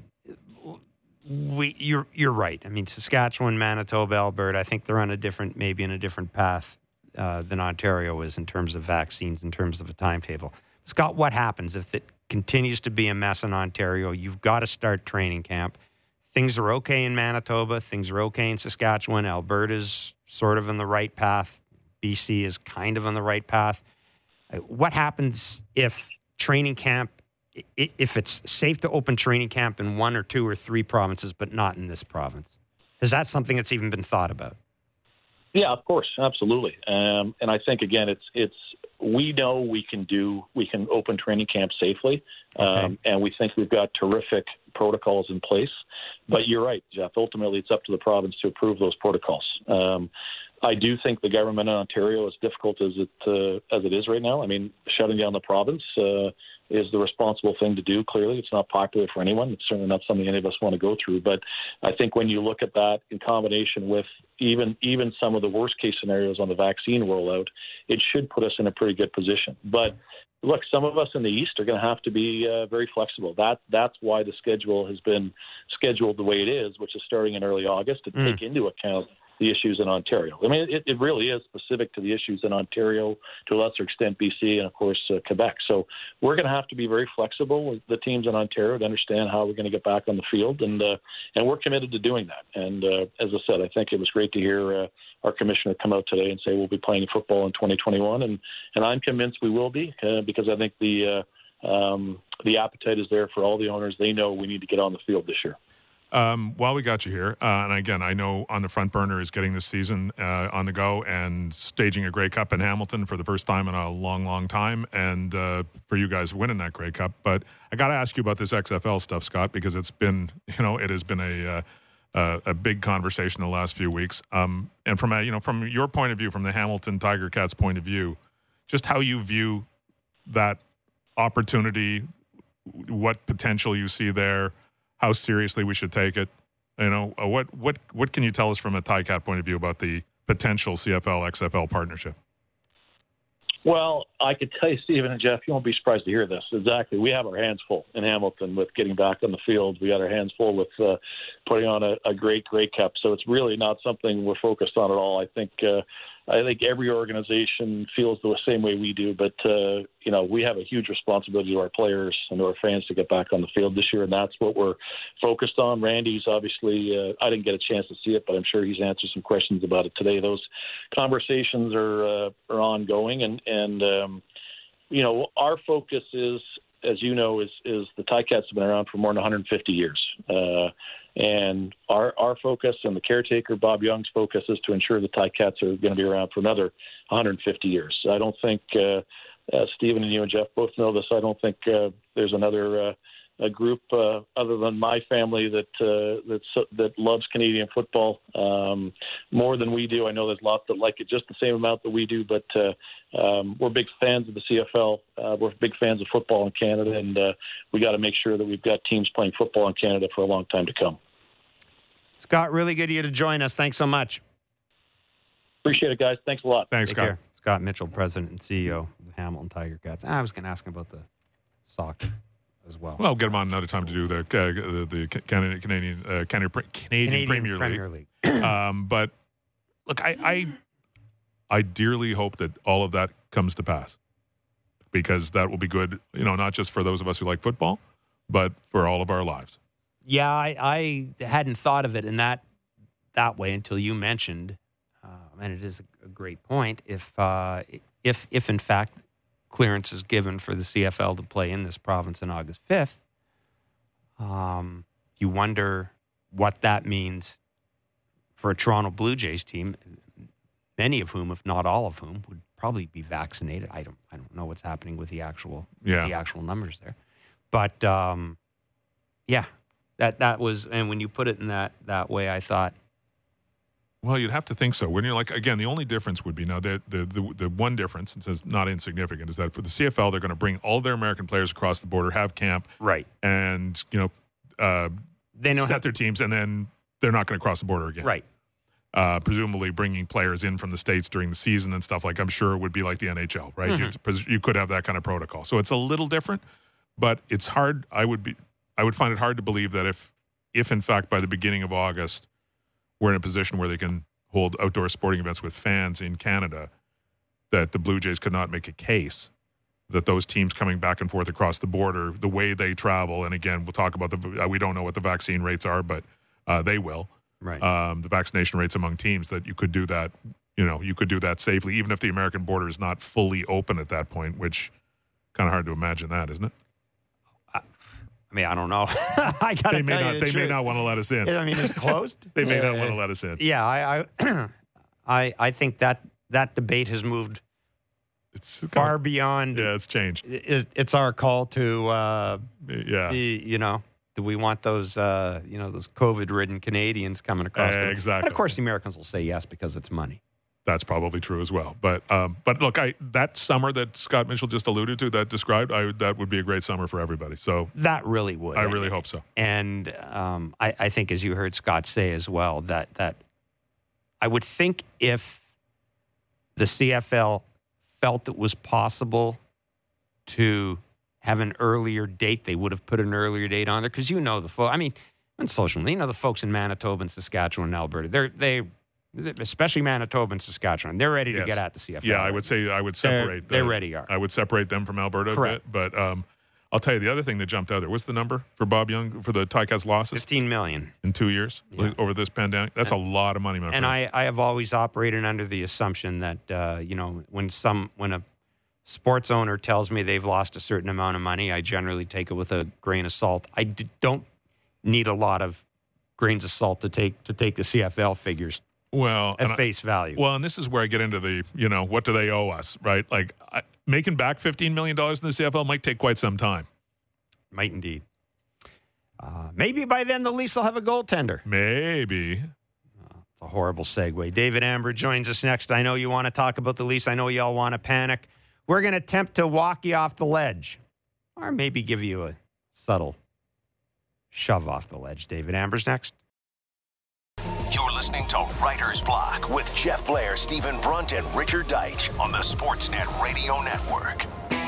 We, you're you're right. I mean, Saskatchewan, Manitoba, Alberta, I think they're on a different, maybe in a different path uh, than Ontario is in terms of vaccines, in terms of a timetable. Scott, what happens if it continues to be a mess in Ontario? You've got to start training camp. Things are okay in Manitoba. Things are okay in Saskatchewan. Alberta's sort of in the right path. B C is kind of on the right path. What happens if training camp, if it's safe to open training camp in one or two or three provinces, but not in this province? Is that something that's even been thought about? Yeah, of course, absolutely. Um, and I think, again, it's it's we know we can do we can open training camp safely, um, okay. and we think we've got terrific protocols in place. But you're right, Jeff. Ultimately, it's up to the province to approve those protocols. Um, I do think the government in Ontario, as difficult as it uh, as it is right now, I mean, shutting down the province uh, is the responsible thing to do. Clearly, it's not popular for anyone. It's certainly not something any of us want to go through. But I think when you look at that in combination with even even some of the worst case scenarios on the vaccine rollout, it should put us in a pretty good position. But look, some of us in the East are going to have to be uh, very flexible. That that's why the schedule has been scheduled the way it is, which is starting in early August to mm. take into account the issues in Ontario. I mean, it, it really is specific to the issues in Ontario, to a lesser extent B C, and of course uh, Quebec. So we're going to have to be very flexible with the teams in Ontario to understand how we're going to get back on the field, and uh, and we're committed to doing that. And uh, as I said, I think it was great to hear uh, our commissioner come out today and say we'll be playing football in twenty twenty-one, and and I'm convinced we will be uh, because I think the uh, um, the appetite is there for all the owners. They know we need to get on the field this year. Um, while we got you here, uh, and again, I know on the front burner is getting this season uh, on the go and staging a Grey Cup in Hamilton for the first time in a long, long time, and uh, for you guys winning that Grey Cup. But I got to ask you about this X F L stuff, Scott, because it's been, you know, it has been a uh, uh, a big conversation the last few weeks. Um, and from a, you know, from your point of view, from the Hamilton Tiger Cats point of view, just how you view that opportunity, what potential you see there, how seriously we should take it. You know, uh, what what what can you tell us from a Ticat point of view about the potential C F L X F L partnership? Well, I could tell you, Stephen and Jeff, you won't be surprised to hear this. Exactly. We have our hands full in Hamilton with getting back on the field. We got our hands full with uh, putting on a, a great Grey Cup. So it's really not something we're focused on at all. I think uh, I think every organization feels the same way we do, but uh, you know, we have a huge responsibility to our players and to our fans to get back on the field this year, and that's what we're focused on. Randy's obviously, uh, I didn't get a chance to see it, but I'm sure he's answered some questions about it today. Those conversations are uh, are ongoing, and and um, you know, our focus is, as you know, is is the Ticats have been around for more than one hundred fifty years. Uh, And our our focus and the caretaker, Bob Young's focus, is to ensure the Ticats are going to be around for another one hundred fifty years. I don't think, uh, uh, Stephen and you and Jeff both know this, I don't think uh, there's another uh, a group uh, other than my family that uh, that's, that loves Canadian football um, more than we do. I know there's lots that like it just the same amount that we do, but uh, um, we're big fans of the C F L. Uh, we're big fans of football in Canada, and uh, we got to make sure that we've got teams playing football in Canada for a long time to come. Scott, really good of you to join us. Thanks so much. Appreciate it, guys. Thanks a lot. Thanks, Take Scott. care. Scott Mitchell, President and C E O of the Hamilton Tiger Cats. I was going to ask him about the soccer as well. Well, get him on another time to do the uh, the, the Canadian Canadian, uh, Canadian, Canadian, Canadian Premier, Premier League. League. um, but look, I, I I dearly hope that all of that comes to pass, because that will be good. You know, not just for those of us who like football, but for all of our lives. Yeah, I, I hadn't thought of it in that that way until you mentioned, uh, and it is a, a great point. If uh, if if in fact clearance is given for the C F L to play in this province on August fifth, um, you wonder what that means for a Toronto Blue Jays team, many of whom, if not all of whom, would probably be vaccinated. I don't I don't know what's happening with the actual yeah. the actual numbers there, but um, yeah. That that was, and when you put it in that, that way, I thought, well, you'd have to think so. When you're like, again, the only difference would be now the the the, the one difference, and it's not insignificant, is that for the C F L, they're going to bring all their American players across the border, have camp, right, and you know, uh, they know set how- their teams, and then they're not going to cross the border again, right. Uh, presumably bringing players in from the States during the season and stuff like I'm sure it would be like the N H L, right? Mm-hmm. You, you could have that kind of protocol, so it's a little different, but it's hard. I would be. I would find it hard to believe that if, if in fact, by the beginning of August, we're in a position where they can hold outdoor sporting events with fans in Canada, that the Blue Jays could not make a case that those teams coming back and forth across the border, the way they travel, and again, we'll talk about the, uh, we don't know what the vaccine rates are, but uh, they will. Right. Um, the vaccination rates among teams, that you could do that, you know, you could do that safely, even if the American border is not fully open at that point, which kind of hard to imagine that, isn't it? I mean, I don't know. I gotta they may tell not. you the They may truth. not want to let us in. I mean, it's closed. they may uh, not want to let us in. Yeah, I, I, I, I think that that debate has moved It's far kind of, beyond. Yeah, it's changed. It's, it's our call to, uh, yeah, the, you know, do we want those, uh, you know, those COVID-ridden Canadians coming across? Uh, the, exactly. And of course, the Americans will say yes because it's money. That's probably true as well. But um, but look, I that summer that Scott Mitchell just alluded to, that described, I, that would be a great summer for everybody. So that really would. I really hope so. And um, I, I think, as you heard Scott say as well, that that I would think if the C F L felt it was possible to have an earlier date, they would have put an earlier date on there. Because you know the folks, I mean, on social media, you know the folks in Manitoba and Saskatchewan and Alberta, they're they. especially Manitoba and Saskatchewan, they're ready to yes. get at the C F L. Yeah, I would say I would separate. They're, the, they're ready. Are. I would separate them from Alberta Correct. a bit. But um, I'll tell you the other thing that jumped out there. What's the number for Bob Young for the Ticats losses? Fifteen million in two years yeah. over this pandemic. That's and, a lot of money, my friend. And I, I have always operated under the assumption that uh, you know when some when a sports owner tells me they've lost a certain amount of money, I generally take it with a grain of salt. I d- don't need a lot of grains of salt to take to take the C F L figures. Well, at face value. I, well, and this is where I get into the, you know, what do they owe us, right? Like, I, making back fifteen million dollars in the C F L might take quite some time. Might indeed. Uh, maybe by then the Leafs will have a goaltender. Maybe. Uh, it's a horrible segue. David Amber joins us next. I know you want to talk about the Leafs. I know y'all want to panic. We're going to attempt to walk you off the ledge, or maybe give you a subtle shove off the ledge. David Amber's next. You're listening to Writer's Block with Jeff Blair, Stephen Brunt, and Richard Deitch on the Sportsnet Radio Network.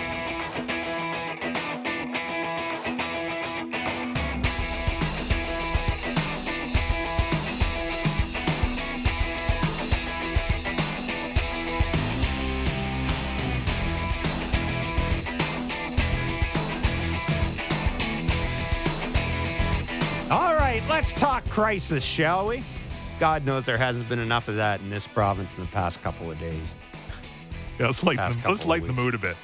All right, let's talk crisis, shall we? God knows there hasn't been enough of that in this province in the past couple of days. Yeah, let's lighten, the, let's lighten the mood a bit.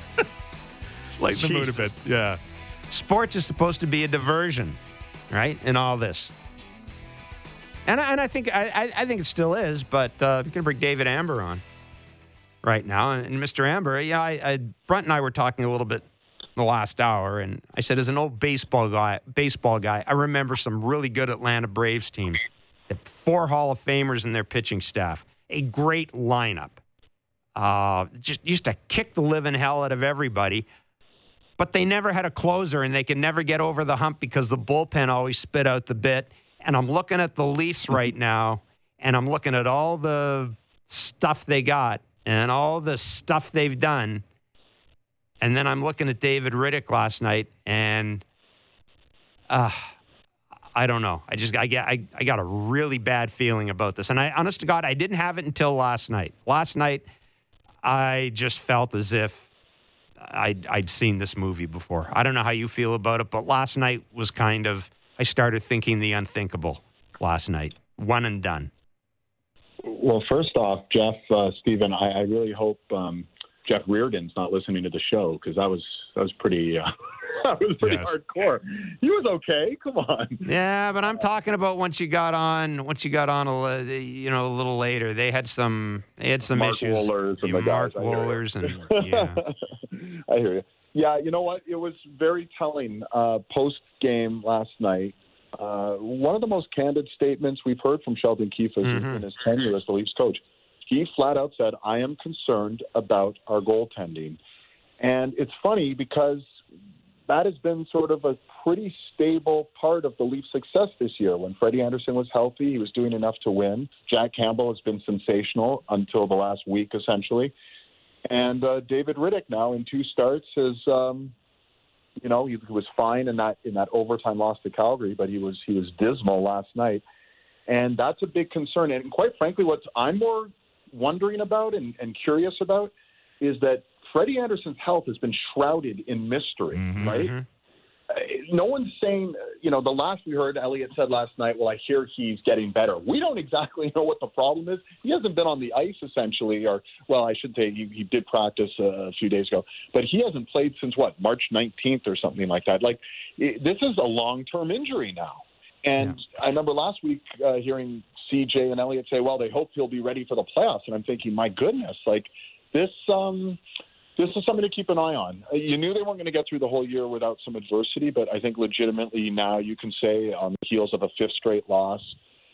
lighten the mood a bit, yeah. Sports is supposed to be a diversion, right, in all this. And I, and I think I, I think it still is, but uh, we're going to bring David Amber on right now. And, and Mister Amber, yeah, I, I, Brunt and I were talking a little bit the last hour, and I said, as an old baseball guy, baseball guy, I remember some really good Atlanta Braves teams. Four Hall of Famers in their pitching staff. A great lineup. Uh, just used to kick the living hell out of everybody. But they never had a closer, and they could never get over the hump because the bullpen always spit out the bit. And I'm looking at the Leafs right now, and I'm looking at all the stuff they got and all the stuff they've done. And then I'm looking at David Riddick last night, and... Uh, I don't know. I just I get I, I got a really bad feeling about this. And I honest to God, I didn't have it until last night. Last night I just felt as if I'd I'd seen this movie before. I don't know how you feel about it, but last night was kind of I started thinking the unthinkable last night. One and done. Well, first off, Jeff, uh, Stephen, I, I really hope um, Jeff Reardon's not listening to the show, because that was that was pretty uh, that was pretty yes. hardcore. He was okay. Come on. Yeah, but I'm talking about once you got on, once you got on a you know a little later, they had some they had some Mark issues. Wohlers and yeah, the Mark guys, Wohlers and yeah. I hear you. Yeah, you know what? It was very telling uh, post game last night. Uh, one of the most candid statements we've heard from Sheldon Keefe mm-hmm. in his tenure as the Leafs coach. He flat out said, "I am concerned about our goaltending." And it's funny because that has been sort of a pretty stable part of the Leafs' success this year. When Freddie Anderson was healthy, he was doing enough to win. Jack Campbell has been sensational until the last week, essentially. And uh, David Riddick now in two starts is, um, you know, he, he was fine in that in that overtime loss to Calgary, but he was he was dismal last night, and that's a big concern. And quite frankly, what I'm more wondering about and, and curious about is that Freddie Anderson's health has been shrouded in mystery, mm-hmm. right? Uh, no one's saying, you know, the last we heard, Elliott said last night, well, I hear he's getting better. We don't exactly know what the problem is. He hasn't been on the ice, essentially, or, well, I should say he, he did practice uh, a few days ago, but he hasn't played since, what, March nineteenth or something like that. Like, it, this is a long-term injury now. And yeah. I remember last week uh, hearing C J and Elliott say, well, they hope he'll be ready for the playoffs. And I'm thinking, my goodness, like, this um, this is something to keep an eye on. You knew they weren't going to get through the whole year without some adversity, but I think legitimately now you can say on the heels of a fifth straight loss,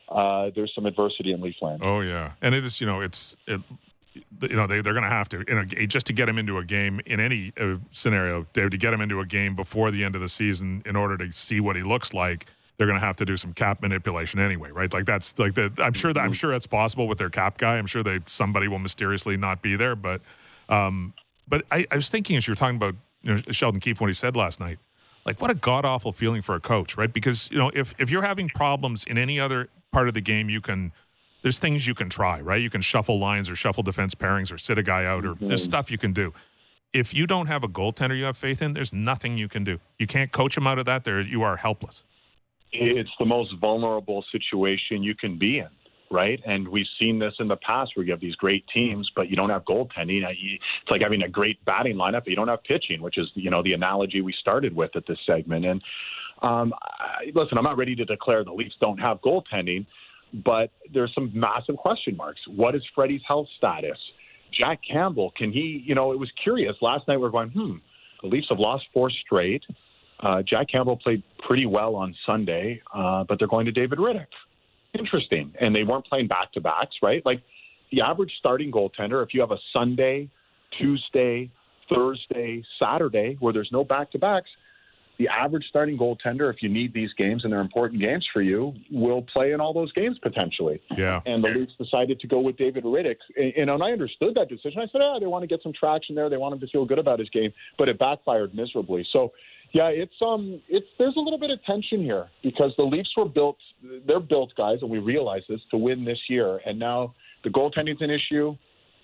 uh, there's some adversity in Leafland. Oh yeah, and it is. You know, it's it, you know they they're going to have to in a, just to get him into a game in any uh, scenario, Dave, to get him into a game before the end of the season in order to see what he looks like. They're going to have to do some cap manipulation anyway, right? Like that's like the. I'm sure that I'm sure that's possible with their cap guy. I'm sure they somebody will mysteriously not be there, but um, but I, I was thinking as you were talking about you know, Sheldon Keefe when he said last night, like what a god awful feeling for a coach, right? Because you know if if you're having problems in any other part of the game, you can. There's things you can try, right? You can shuffle lines or shuffle defense pairings or sit a guy out, or mm-hmm. there's stuff you can do. If you don't have a goaltender you have faith in, there's nothing you can do. You can't coach him out of that. There, you are helpless. It's the most vulnerable situation you can be in, right? And we've seen this in the past where you have these great teams, but you don't have goaltending. It's like having a great batting lineup, but you don't have pitching, which is, you know, the analogy we started with at this segment. And um, I, listen, I'm not ready to declare the Leafs don't have goaltending, but there's some massive question marks. What is Freddie's health status? Jack Campbell, can he, you know, it was curious. Last night we were going, hmm, the Leafs have lost four straight. Uh, Jack Campbell played pretty well on Sunday, uh, but they're going to David Rittich. Interesting. And they weren't playing back-to-backs, right? Like the average starting goaltender, if you have a Sunday, Tuesday, Thursday, Saturday where there's no back-to-backs, the average starting goaltender, if you need these games and they're important games for you, will play in all those games potentially. Yeah. And the Leafs decided to go with David Rittich. And, and I understood that decision. I said, ah, they want to get some traction there. They want him to feel good about his game, but it backfired miserably. So, yeah, it's um, it's there's a little bit of tension here because the Leafs were built, they're built, guys, and we realize this, to win this year. And now the goaltending's an issue.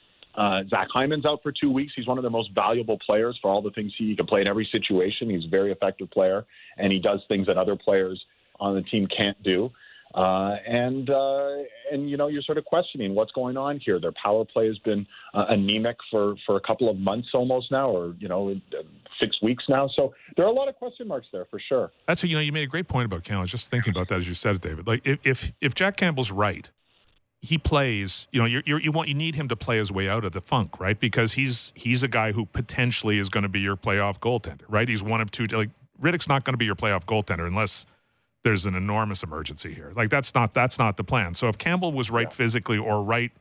Uh, Zach Hyman's out for two weeks. He's one of the most valuable players for all the things he, he can play in every situation. He's a very effective player, and he does things that other players on the team can't do. Uh, and, uh, and you know, you're sort of questioning what's going on here. Their power play has been uh, anemic for, for a couple of months almost now, or, you know, six weeks now. So there are a lot of question marks there for sure. That's, you know, you made a great point about Campbell. I was just thinking about that as you said it, David. Like if, if, if Jack Campbell's right, he plays, you know, you're, you're, you want, you need him to play his way out of the funk, right? Because he's, he's a guy who potentially is going to be your playoff goaltender, right? He's one of two, like Rittich's not going to be your playoff goaltender unless there's an enormous emergency here. Like that's not, that's not the plan. So if Campbell was right yeah. physically or right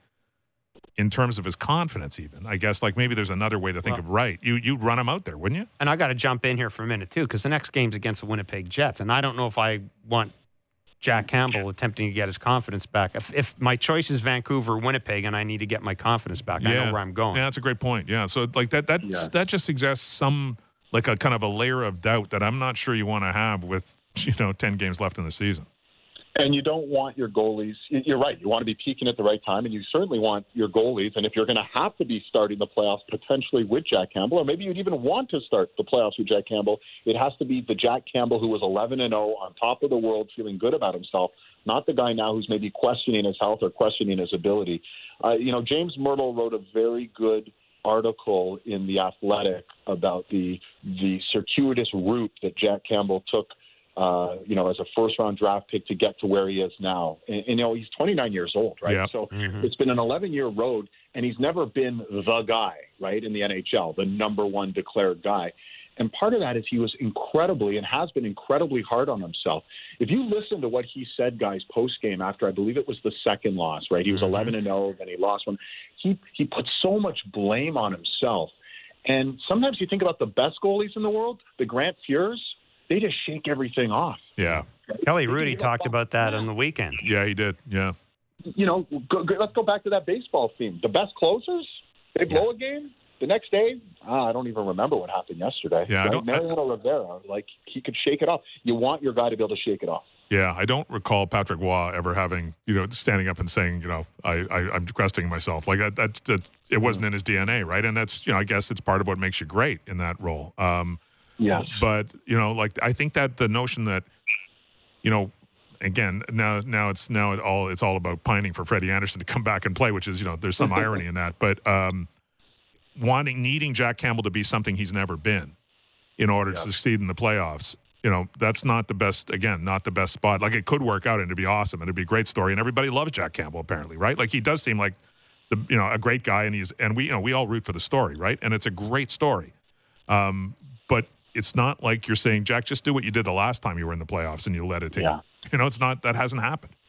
in terms of his confidence, even, I guess, like maybe there's another way to think well, of right. You, you'd run him out there, wouldn't you? And I got to jump in here for a minute too, because the next game's against the Winnipeg Jets. And I don't know if I want Jack Campbell attempting to get his confidence back. If, if my choice is Vancouver, Winnipeg, and I need to get my confidence back, yeah. I know where I'm going. Yeah, that's a great point. Yeah, so like that that yeah. that just suggests some like a kind of a layer of doubt that I'm not sure you want to have with you know ten games left in the season. And you don't want your goalies. You're right. You want to be peaking at the right time, and you certainly want your goalies. And if you're going to have to be starting the playoffs potentially with Jack Campbell, or maybe you'd even want to start the playoffs with Jack Campbell, it has to be the Jack Campbell who was eleven and oh on top of the world, feeling good about himself, not the guy now who's maybe questioning his health or questioning his ability. Uh, you know, James Myrtle wrote a very good article in The Athletic about the the circuitous route that Jack Campbell took. Uh, you know, as a first-round draft pick to get to where he is now. And, and, you know, he's twenty-nine years old, right? Yeah. So mm-hmm. it's been an eleven-year road, and he's never been the guy, right, in the N H L, the number one declared guy. And part of that is he was incredibly and has been incredibly hard on himself. If you listen to what he said, guys, post-game after, I believe it was the second loss, right? He was mm-hmm. eleven and oh, then he lost one. He, he put so much blame on himself. And sometimes you think about the best goalies in the world, the Grant Fuhrs, they just shake everything off. Yeah. Kelly Rudy talked about that on the weekend. Yeah, he did. Yeah. You know, go, go, let's go back to that baseball theme. The best closers, they blow yeah. a game. The next day, ah, I don't even remember what happened yesterday. Yeah, right? I don't, Mariano I, Rivera, like, he could shake it off. You want your guy to be able to shake it off. Yeah, I don't recall Patrick Waugh ever having, you know, standing up and saying, you know, I, I, I'm questioning myself. Like, that, that's, that, it wasn't in his D N A, right? And that's, you know, I guess it's part of what makes you great in that role. Um Yes. But, you know, like, I think that the notion that, you know, again, now now it's now it all it's all about pining for Freddie Anderson to come back and play, which is, you know, there's some irony in that. But um, wanting, needing Jack Campbell to be something he's never been in order yes. to succeed in the playoffs, you know, that's not the best, again, not the best spot. Like, it could work out and it'd be awesome and it'd be a great story. And everybody loves Jack Campbell, apparently, right? Like, he does seem like, the you know, a great guy, and he's, and we, you know, we all root for the story, right? And it's a great story. Um, but it's not like you're saying, Jack, just do what you did the last time you were in the playoffs and you let it take. Yeah. You know, it's not, that hasn't happened.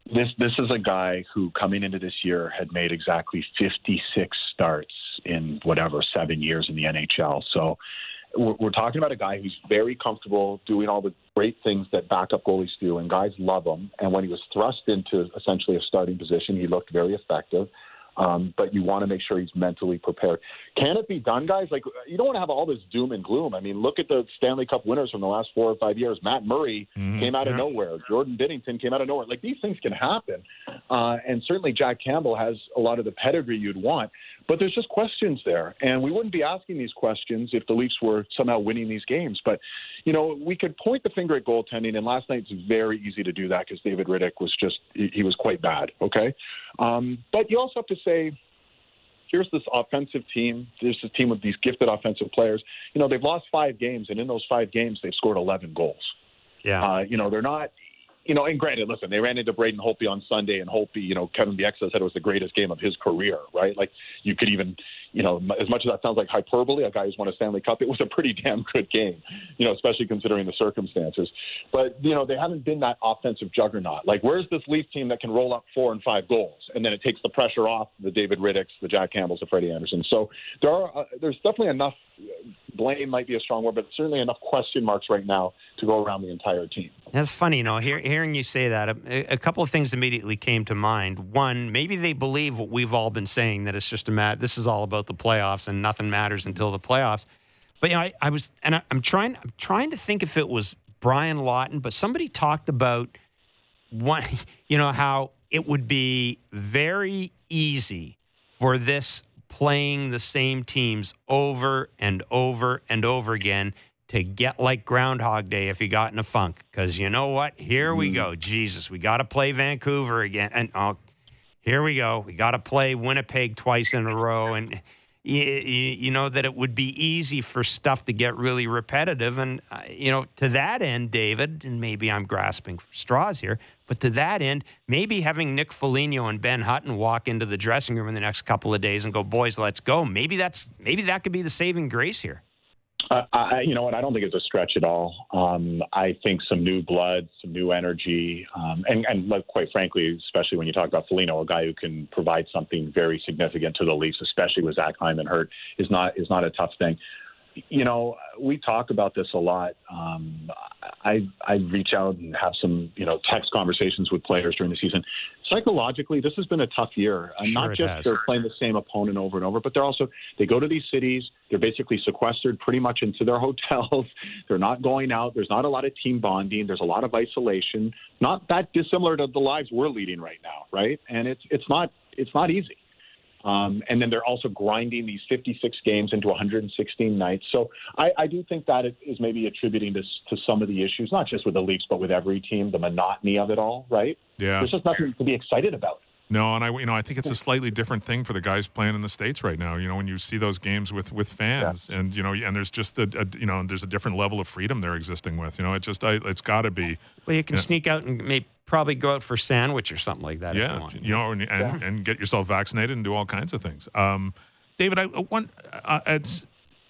This this is a guy who, coming into this year, had made exactly fifty-six starts in whatever seven years in the N H L. So we're, we're talking about a guy who's very comfortable doing all the great things that backup goalies do, and guys love him. And when he was thrust into essentially a starting position, he looked very effective. Um, but you want to make sure he's mentally prepared. Can it be done, guys? Like, you don't want to have all this doom and gloom. I mean, look at the Stanley Cup winners from the last four or five years. Matt Murray mm-hmm. came out of yeah. nowhere. Jordan Binnington came out of nowhere. Like, these things can happen. Uh, and certainly Jack Campbell has a lot of the pedigree you'd want. But there's just questions there. And we wouldn't be asking these questions if the Leafs were somehow winning these games. But, you know, we could point the finger at goaltending, and last night it's very easy to do that because David Rittich was just – he was quite bad, okay? Um, but you also have to say, here's this offensive team. There's a team with these gifted offensive players. You know, they've lost five games, and in those five games, they've scored eleven goals. Yeah. Uh, you know, they're not – you know, and granted, listen, they ran into Braden Holtby on Sunday, and Holtby, you know, Kevin Bieksa said it was the greatest game of his career, right? Like, you could even, you know, as much as that sounds like hyperbole, a guy who's won a Stanley Cup, it was a pretty damn good game, you know, especially considering the circumstances. But, you know, they haven't been that offensive juggernaut. Like, where's this Leaf team that can roll up four and five goals, and then it takes the pressure off the David Rittichs, the Jack Campbells, the Freddie Anderson? So there are, uh, there's definitely enough, blame might be a strong word, but certainly enough question marks right now to go around the entire team. That's funny, you know, hear, hearing you say that, a, a couple of things immediately came to mind. One, maybe they believe what we've all been saying, that it's just a mat. This is all about the playoffs and nothing matters until the playoffs. But, you know, I, I was, and I, I'm trying, I'm trying to think if it was Brian Lawton, but somebody talked about one, you know, how it would be very easy for this playing the same teams over and over and over again to get like Groundhog Day if you got in a funk. Because you know what? Here we go. Jesus, we got to play Vancouver again. And oh, here we go. We got to play Winnipeg twice in a row. And you, you know that it would be easy for stuff to get really repetitive. And, uh, you know, to that end, David, and maybe I'm grasping for straws here, but to that end, maybe having Nick Foligno and Ben Hutton walk into the dressing room in the next couple of days and go, boys, let's go. Maybe that's maybe that could be the saving grace here. Uh, I, you know what? I don't think it's a stretch at all. Um, I think some new blood, some new energy, um, and, and quite frankly, especially when you talk about Foligno, a guy who can provide something very significant to the Leafs, especially with Zach Hyman hurt, is not is not a tough thing. You know, we talk about this a lot. Um, I I reach out and have some, you know, text conversations with players during the season. Psychologically, this has been a tough year. Uh, sure not just has. They're playing the same opponent over and over, but they're also, they go to these cities. They're basically sequestered pretty much into their hotels. They're not going out. There's not a lot of team bonding. There's a lot of isolation. Not that dissimilar to the lives we're leading right now, right? And it's it's not it's not easy. Um, and then they're also grinding these fifty-six games into one hundred sixteen nights. So I, I do think that is maybe attributing this to some of the issues, not just with the Leafs, but with every team, the monotony of it all, right? Yeah. There's just nothing to be excited about. No, and I, you know, I think it's a slightly different thing for the guys playing in the States right now. You know, when you see those games with, with fans, yeah. and you know, and there's just a, a, you know, there's a different level of freedom they're existing with. You know, it just, I, it's got to be. Well, you can you know, sneak out and maybe probably go out for a sandwich or something like that. Yeah, if you, want. you know, and and, yeah. and get yourself vaccinated and do all kinds of things. Um, David, I one, uh, it's.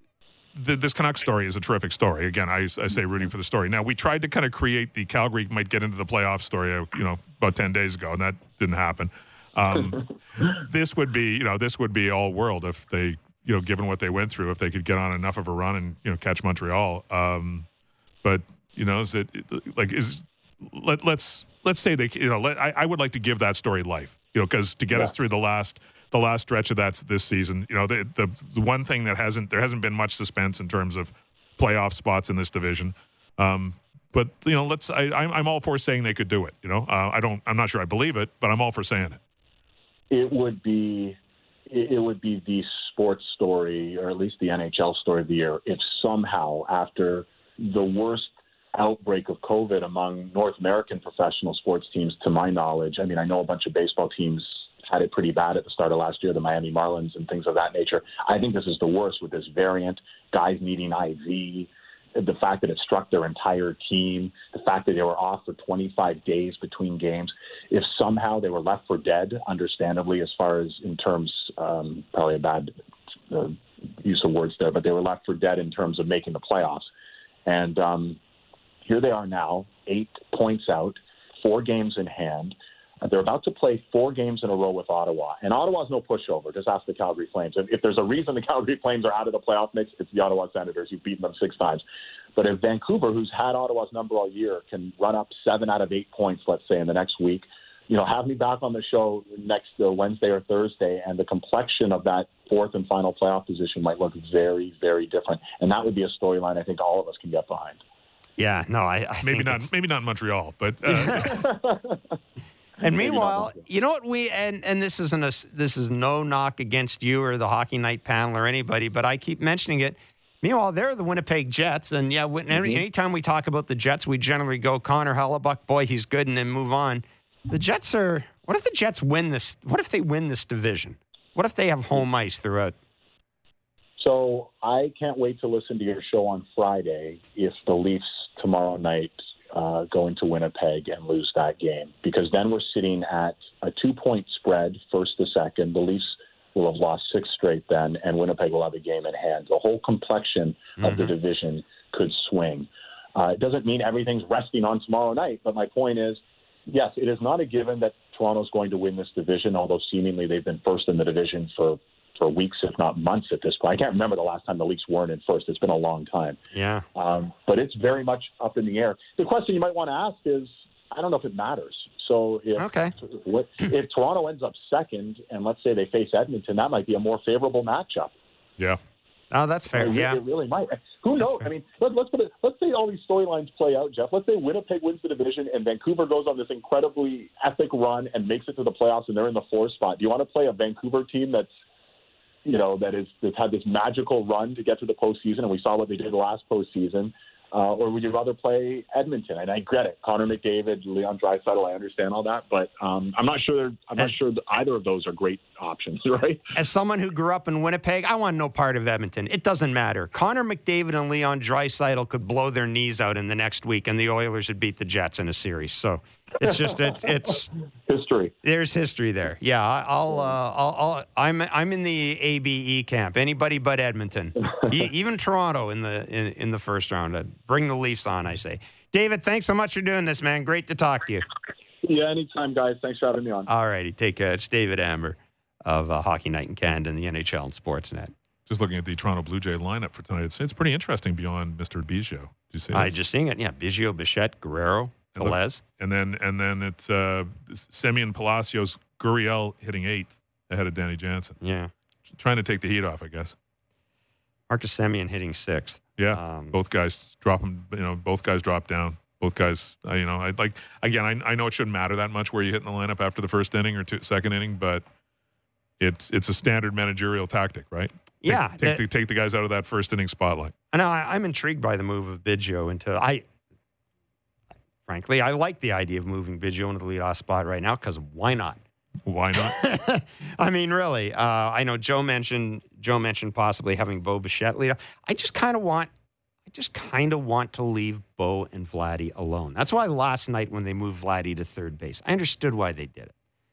The, this Canucks story is a terrific story. Again, I, I say rooting for the story. Now, we tried to kind of create the Calgary might get into the playoff story, you know, about ten days ago, and that didn't happen. Um, this would be, you know, this would be all world if they, you know, given what they went through, if they could get on enough of a run and, you know, catch Montreal. Um, but, you know, is it like, is, let, let's, let's say they, you know, let, I, I would like to give that story life, you know, because to get yeah. us through the last, the last stretch of that this season, you know, the, the the one thing that hasn't, there hasn't been much suspense in terms of playoff spots in this division. Um, but, you know, let's, I, I'm, I'm all for saying they could do it, you know, uh, I don't, I'm not sure I believe it, but I'm all for saying it. It would be, it would be the sports story, or at least the N H L story of the year, if somehow after the worst outbreak of COVID among North American professional sports teams, to my knowledge, I mean, I know a bunch of baseball teams had it pretty bad at the start of last year, the Miami Marlins and things of that nature. I think this is the worst with this variant, guys needing I V, the fact that it struck their entire team, the fact that they were off for twenty-five days between games. If somehow they were left for dead, understandably, as far as in terms, um, probably a bad uh, use of words there, but they were left for dead in terms of making the playoffs. And um, here they are now, eight points out, four games in hand. They're about to play four games in a row with Ottawa. And Ottawa's no pushover. Just ask the Calgary Flames. If, if there's a reason the Calgary Flames are out of the playoff mix, it's the Ottawa Senators. You've beaten them six times. But if Vancouver, who's had Ottawa's number all year, can run up seven out of eight points, let's say, in the next week, you know, have me back on the show next uh, Wednesday or Thursday, and the complexion of that fourth and final playoff position might look very, very different. And that would be a storyline I think all of us can get behind. Yeah, no, I, I maybe think not. it's... Maybe not in Montreal, but. Uh, And meanwhile, you know what we and and this isn't a this is no knock against you or the Hockey Night panel or anybody, but I keep mentioning it. Meanwhile, they're the Winnipeg Jets, and yeah, when, mm-hmm. anytime we talk about the Jets, we generally go Connor Hellebuck, boy, he's good, and then move on. The Jets are. What if the Jets win this? What if they win this division? What if they have home ice throughout? So I can't wait to listen to your show on Friday if the Leafs tomorrow night uh, go into Winnipeg and lose that game, because then we're sitting at a two-point spread, first to second. The Leafs will have lost six straight then, and Winnipeg will have a game in hand. The whole complexion mm-hmm. of the division could swing. Uh, it doesn't mean everything's resting on tomorrow night, but my point is, yes, it is not a given that Toronto's going to win this division, although seemingly they've been first in the division for for weeks, if not months at this point. I can't remember the last time the Leafs weren't in first. It's been a long time. Yeah. Um, but it's very much up in the air. The question you might want to ask is, I don't know if it matters. So if, okay. if, if Toronto ends up second, and let's say they face Edmonton, that might be a more favorable matchup. Yeah. Oh, that's fair. It, yeah. It really might. Who knows? I mean, let, let's put it, let's say all these storylines play out, Jeff. Let's say Winnipeg wins the division and Vancouver goes on this incredibly epic run and makes it to the playoffs and they're in the fourth spot. Do you want to play a Vancouver team that's, you know, that is that's had this magical run to get to the postseason, and we saw what they did last postseason, uh, or would you rather play Edmonton? And I get it, Connor McDavid, Leon Draisaitl, I understand all that, but um, I'm not sure. I'm not sure that either of those are great options, right? As someone who grew up in Winnipeg, I want no part of Edmonton. It doesn't matter. Connor McDavid and Leon Draisaitl could blow their knees out in the next week, and the Oilers would beat the Jets in a series. So it's just it, it's history. There's history there. Yeah, I'll, uh, I'll, I'll I'm I'm in the A B E camp. Anybody but Edmonton, e- even Toronto in the in, in the first round. Uh, bring the Leafs on, I say. David, thanks so much for doing this, man. Great to talk to you. Yeah, anytime, guys. Thanks for having me on. All righty, take care. It's David Amber of uh, Hockey Night in Canada and the N H L and Sportsnet. Just looking at the Toronto Blue Jay lineup for tonight, it's it's pretty interesting beyond Mister Biggio. Did you see that? I just seeing it. Yeah, Biggio, Bichette, Guerrero. And, look, and then and then it's uh, Semyon Palacios, Gurriel hitting eighth ahead of Danny Jansen. Yeah, trying to take the heat off, I guess. Marcus Semyon hitting sixth. Yeah, um, both guys drop them. You know, both guys drop down. Both guys. Uh, you know, I like again. I, I know it shouldn't matter that much where you hit in the lineup after the first inning or two, second inning, but it's it's a standard managerial tactic, right? Take, yeah, take that, the, take the guys out of that first inning spotlight. I know. I, I'm intrigued by the move of Biggio into I. Frankly, I like the idea of moving Biggio into the leadoff spot right now because why not? Why not? I mean, really. Uh, I know Joe mentioned Joe mentioned possibly having Bo Bichette lead off. I just kind of want, I just kind of want to leave Bo and Vladdy alone. That's why last night when they moved Vladdy to third base, I understood why they did it.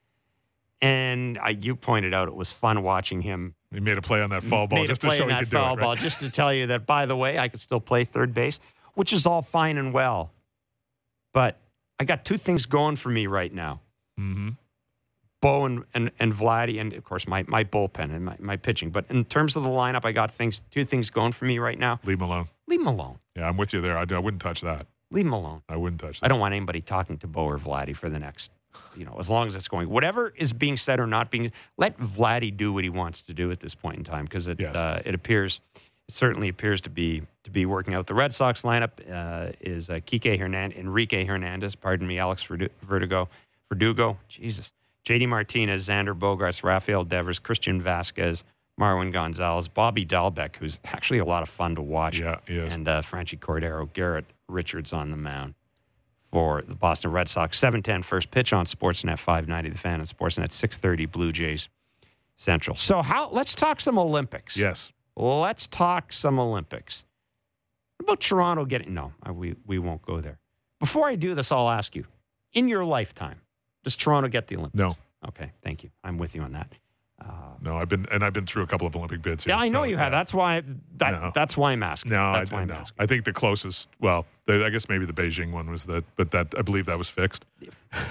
And I, you pointed out it was fun watching him. He made a play on that foul ball just to show he could do it. Foul ball, just to tell you that, by the way, I could still play third base, which is all fine and well. But I got two things going for me right now. Mm-hmm. Bo and, and, and Vladdy, and, of course, my, my bullpen and my, my pitching. But in terms of the lineup, I got things two things going for me right now. Leave him alone. Leave him alone. Yeah, I'm with you there. I, I wouldn't touch that. Leave him alone. I wouldn't touch that. I don't want anybody talking to Bo or Vladdy for the next, you know, as long as it's going. Whatever is being said or not being, let Vladdy do what he wants to do at this point in time because it yes. uh, it appears, it certainly appears to be to be working out. The Red Sox lineup uh, is uh, Kike Hernandez, Enrique Hernandez, pardon me, Alex Verdugo, Verdugo, Jesus, J D Martinez, Xander Bogaerts, Rafael Devers, Christian Vasquez, Marwin Gonzalez, Bobby Dahlbeck, who's actually a lot of fun to watch, yeah, he is. and uh, Franchi Cordero, Garrett Richards on the mound for the Boston Red Sox. seven ten first pitch on Sportsnet five ninety, The Fan, and Sportsnet six thirty, Blue Jays Central. So how? Let's talk some Olympics. Yes. Let's talk some Olympics. What about Toronto getting... No, we, we won't go there. Before I do this, I'll ask you, in your lifetime, does Toronto get the Olympics? No. Okay, thank you. I'm with you on that. Uh, no, I've been and I've been through a couple of Olympic bids here. Yeah, I know so, you have. Yeah. That's why that, no. that's why I'm asking. No, that's I, why I'm no. asking. I think the closest, well, the, I guess maybe the Beijing one was that, but that I believe that was fixed.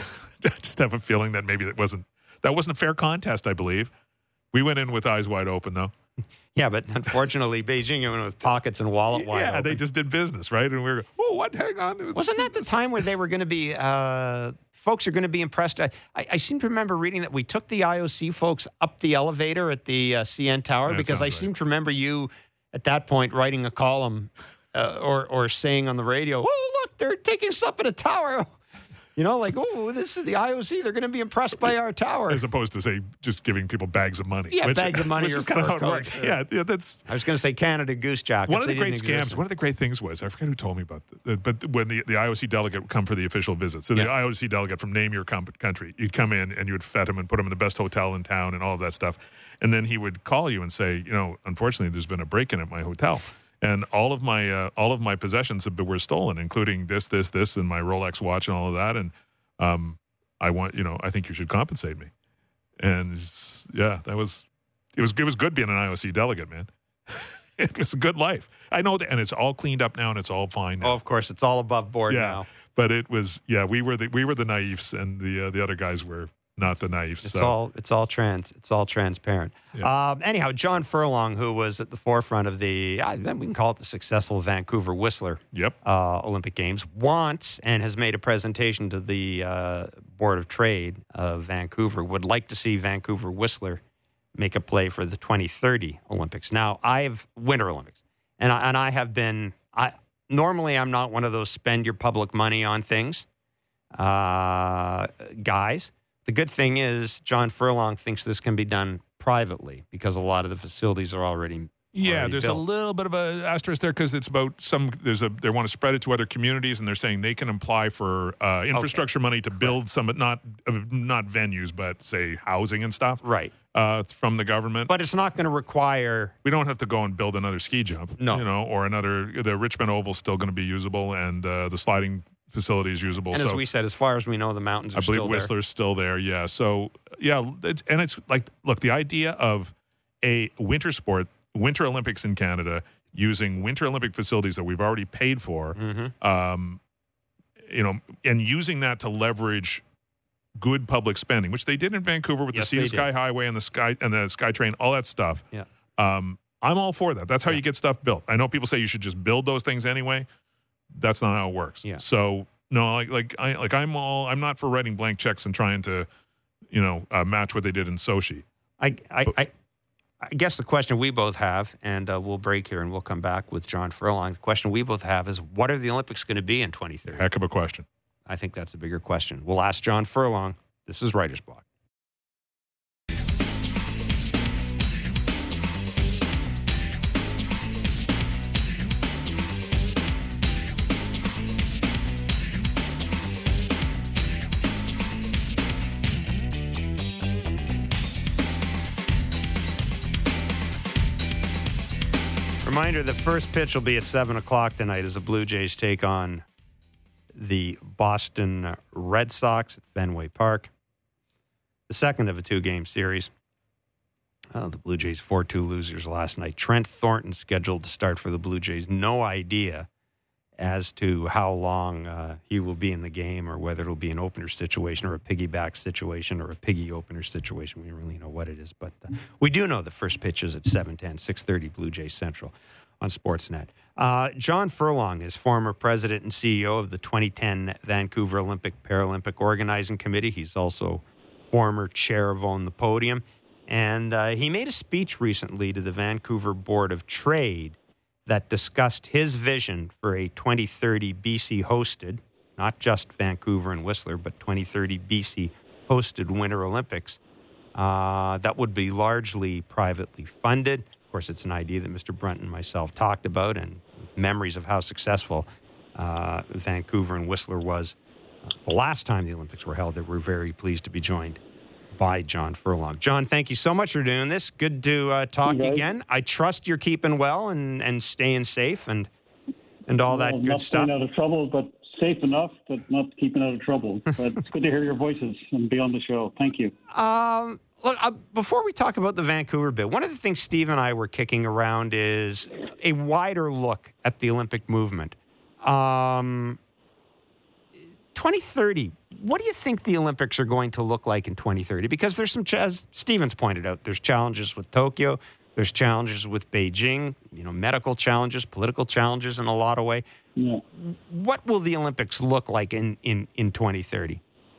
I just have a feeling that maybe that wasn't that wasn't a fair contest. I believe we went in with eyes wide open, though. Yeah, but unfortunately, Beijing went with pockets and wallet wide yeah, open. they just did business, right? And we were, oh, what? Hang on. It's, Wasn't that the time where they were going to be, uh, folks are going to be impressed? I, I seem to remember reading that we took the I O C folks up the elevator at the uh, C N Tower That because I sounds seem right. to remember you at that point writing a column uh, or, or saying on the radio, oh, look, they're taking us up at a tower. You know, like, oh, this is the I O C. They're going to be impressed by our tower. As opposed to, say, just giving people bags of money. Yeah, which, bags of money which or is kind of fur how it works. coats. Yeah, yeah, that's... I was going to say Canada Goose jackets. One of the They great didn't exist. scams, one of the great things was, I forget who told me about this, but when the, the I O C delegate would come for the official visit, so the Yeah. I O C delegate from name your com- country, you'd come in and you would fet him and put him in the best hotel in town and all of that stuff. And then he would call you and say, you know, unfortunately, there's been a break-in at my hotel. And all of my uh, all of my possessions have been, were stolen, including this, this, this, and my Rolex watch and all of that. And um, I want, you know, I think you should compensate me. And it's- yeah, that was it was it was good being an I O C delegate, man. It was a good life. I know that, and it's all cleaned up now, and it's all fine now. Oh, of course, it's all above board yeah, now. but it was yeah. We were the we were the naifs, and the uh, the other guys were not the naifs. It's so. all it's all trans it's all transparent. Yeah. Um, anyhow, John Furlong, who was at the forefront of the uh, then we can call it the successful Vancouver Whistler Yep. uh, Olympic Games, wants and has made a presentation to the uh, Board of Trade of Vancouver. Would like to see Vancouver Whistler make a play for the twenty thirty Olympics. Now, I've Winter Olympics, and I, and I have been. I normally I'm not one of those spend your public money on things uh, guys. The good thing is John Furlong thinks this can be done privately because a lot of the facilities are already Yeah, already there's built. a little bit of a asterisk there because it's about some. There's a they want to spread it to other communities, and they're saying they can apply for uh, infrastructure money to build some, but not uh, not venues, but say housing and stuff. Right. Uh, from the government, But it's not going to require we don't have to go and build another ski jump. No. you know, or another. The Richmond Oval's still going to be usable, and uh, the sliding facility is usable. and so as we said, as far as we know, the mountains are I believe still Whistler's still there. Yeah. So yeah, it's, and it's like, look, the idea of a winter sport, Winter Olympics in Canada, using Winter Olympic facilities that we've already paid for, there. Mm-hmm. um, you know, and using that to leverage good public spending, which they did in Vancouver with Yes, the Sea they to Sky did. Highway and the Sky and the SkyTrain, all that stuff. Yeah. Um, I'm all for that. That's how Yeah. you get stuff built. I know people say you should just build those things anyway. That's not how it works. Yeah. So no, like like I like I'm all I'm not for writing blank checks and trying to, you know, uh, match what they did in Sochi. I, I, I, I guess the question we both have, and uh, we'll break here and we'll come back with John Furlong. The question we both have is, what are the Olympics going to be in twenty thirty? Heck of a question. I think that's a bigger question. We'll ask John Furlong. This is Writer's Block. Reminder, the first pitch will be at seven o'clock tonight as the Blue Jays take on the Boston Red Sox at Fenway Park. The second of a two-game series. Oh, the Blue Jays four two losers last night. Trent Thornton scheduled to start for the Blue Jays. No idea as to how long uh, he will be in the game or whether it'll be an opener situation or a piggyback situation or a piggy opener situation. We don't really know what it is, but uh, we do know the first pitch is at seven ten, six thirty Blue Jays Central on Sportsnet. Uh, John Furlong is former president and C E O of the twenty ten Vancouver Olympic Paralympic Organizing Committee. He's also former chair of Own the Podium. And uh, he made a speech recently to the Vancouver Board of Trade that discussed his vision for a twenty thirty B C hosted, not just Vancouver and Whistler, but twenty thirty B C hosted Winter Olympics uh, that would be largely privately funded. Of course, it's an idea that Mister Brunt and myself talked about, and memories of how successful uh, Vancouver and Whistler was uh, the last time the Olympics were held. That we're very pleased to be joined by John Furlong. John, thank you so much for doing this. Good to uh, talk Hey, guys. again. I trust you're keeping well and, and staying safe and and all that Well, good not stuff. staying out of trouble, but safe enough, but not keeping out of trouble. But it's good to hear your voices and be on the show. Thank you. Um, look, uh, before we talk about the Vancouver bid, one of the things Steve and I were kicking around is a wider look at the Olympic movement. Um, twenty thirty, what do you think the Olympics are going to look like in twenty thirty? Because there's some, as Stevens pointed out, there's challenges with Tokyo, there's challenges with Beijing, you know, medical challenges, political challenges in a lot of way. Yeah. What will the Olympics look like in, in, in twenty thirty?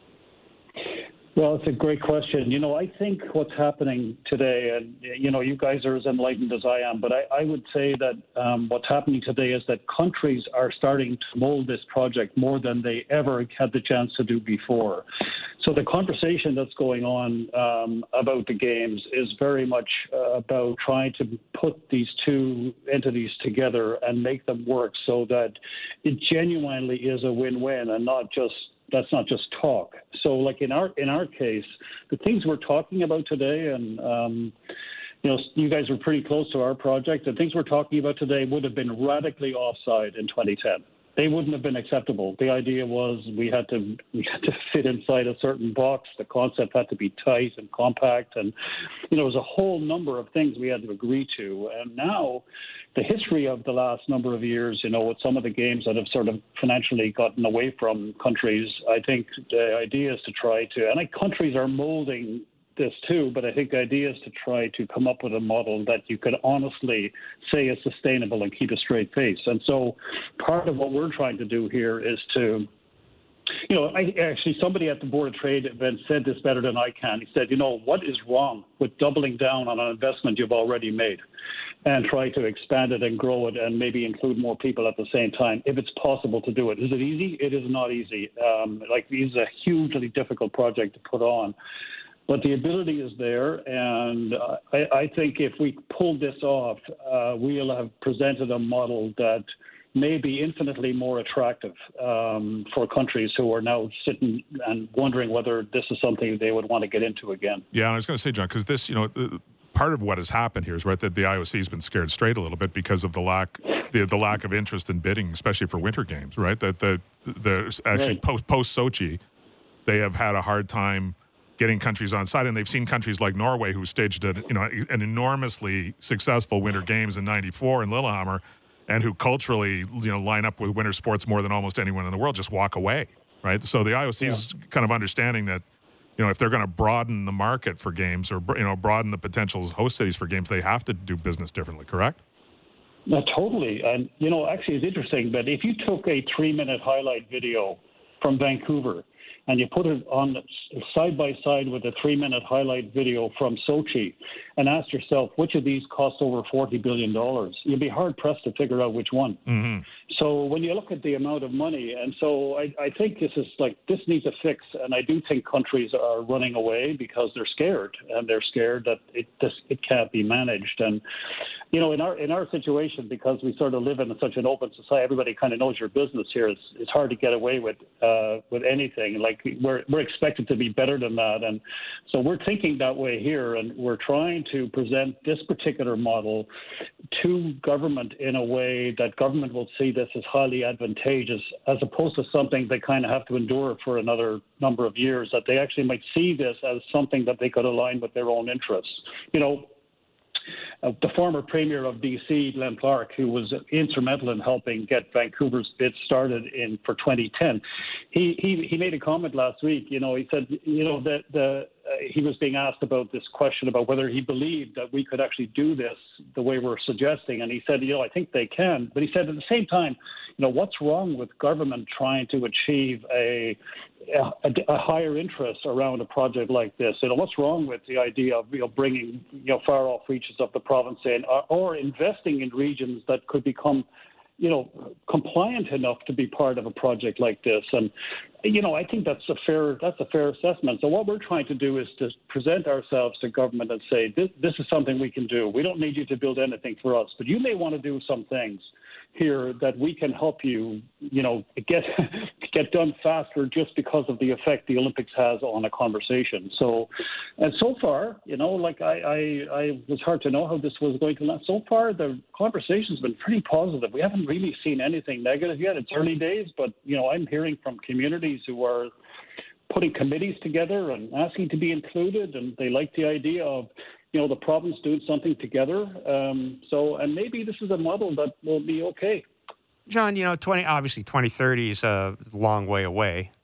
Well, it's a great question. You know, I think what's happening today, and, you know, you guys are as enlightened as I am, but I, I would say that um, what's happening today is that countries are starting to mold this project more than they ever had the chance to do before. So the conversation that's going on um, about the Games is very much uh, about trying to put these two entities together and make them work so that it genuinely is a win-win and not just that's not just talk. So, like in our in our case, the things we're talking about today, and um, you know, you guys were pretty close to our project. The things we're talking about today would have been radically offside in twenty ten. They wouldn't have been acceptable. The idea was we had to we had to fit inside a certain box. The concept had to be tight and compact, and you know, there was a whole number of things we had to agree to. And now, the history of the last number of years, you know, with some of the games that have sort of financially gotten away from countries, I think the idea is to try to, and I, countries are molding this too, but I think the idea is to try to come up with a model that you could honestly say is sustainable and keep a straight face. And so part of what we're trying to do here is to, you know, I actually, somebody at the Board of Trade event said this better than I can. He said, you know, what is wrong with doubling down on an investment you've already made and try to expand it and grow it and maybe include more people at the same time, if it's possible to do it. Is it easy? It is not easy. Um, like, this is a hugely difficult project to put on. But the ability is there, and uh, I, I think if we pull this off, uh, we'll have presented a model that may be infinitely more attractive um, for countries who are now sitting and wondering whether this is something they would want to get into again. Yeah, and I was going to say, John, because this, you know, the, part of what has happened here is, right, that the I O C has been scared straight a little bit because of the lack the, the lack of interest in bidding, especially for winter games, right? That the the actually right. post post Sochi, they have had a hard time getting countries on side, and they've seen countries like Norway, who staged a, you know, an enormously successful Winter Games in ninety-four in Lillehammer, and who culturally, you know, line up with winter sports more than almost anyone in the world, just walk away, right? So the I O C is yeah. kind of understanding that, you know, if they're going to broaden the market for games, or, you know, broaden the potential host cities for games, they have to do business differently, correct? No, totally. And, you know, actually it's interesting, but if you took a three-minute highlight video from Vancouver and you put it on side by side with a three-minute highlight video from Sochi and asked yourself which of these cost over forty billion dollars, you'd be hard-pressed to figure out which one. Mm-hmm. So when you look at the amount of money, and so I, I think this is like, this needs a fix, and I do think countries are running away because they're scared, and they're scared that it this, it can't be managed. And, you know, in our in our situation, because we sort of live in such an open society, everybody kind of knows your business here. It's, it's hard to get away with uh, with anything. Like, we're we're expected to be better than that, and so we're thinking that way here, and we're trying to present this particular model to government in a way that government will see this as highly advantageous, as opposed to something they kind of have to endure for another number of years. That they actually might see this as something that they could align with their own interests. You know. Uh, the former premier of D C, Glenn Clark, who was instrumental in helping get Vancouver's bid started in for twenty ten, he he, he made a comment last week. You know, he said, you know, that the uh, he was being asked about this question about whether he believed that we could actually do this the way we're suggesting, and he said, you know, I think they can, but he said at the same time, you know, what's wrong with government trying to achieve a A, a higher interest around a project like this? You know, what's wrong with the idea of, you know, bringing, you know, far off reaches of the province in, or, or investing in regions that could become, you know, compliant enough to be part of a project like this? And, you know, I think that's a fair that's a fair assessment. So what we're trying to do is to present ourselves to government and say, this, this is something we can do. We don't need you to build anything for us, but you may want to do some things here that we can help you, you know, get get done faster, just because of the effect the Olympics has on a conversation. So, and so far, you know, like I, I, I it was hard to know how this was going to last. So far, the conversation's been pretty positive. We haven't really seen anything negative yet. It's early days, but, you know, I'm hearing from communities who are putting committees together and asking to be included, and they like the idea of, you know, the province doing something together. Um, so, and maybe this is a model that will be okay. John, you know, twenty obviously twenty thirty is a long way away.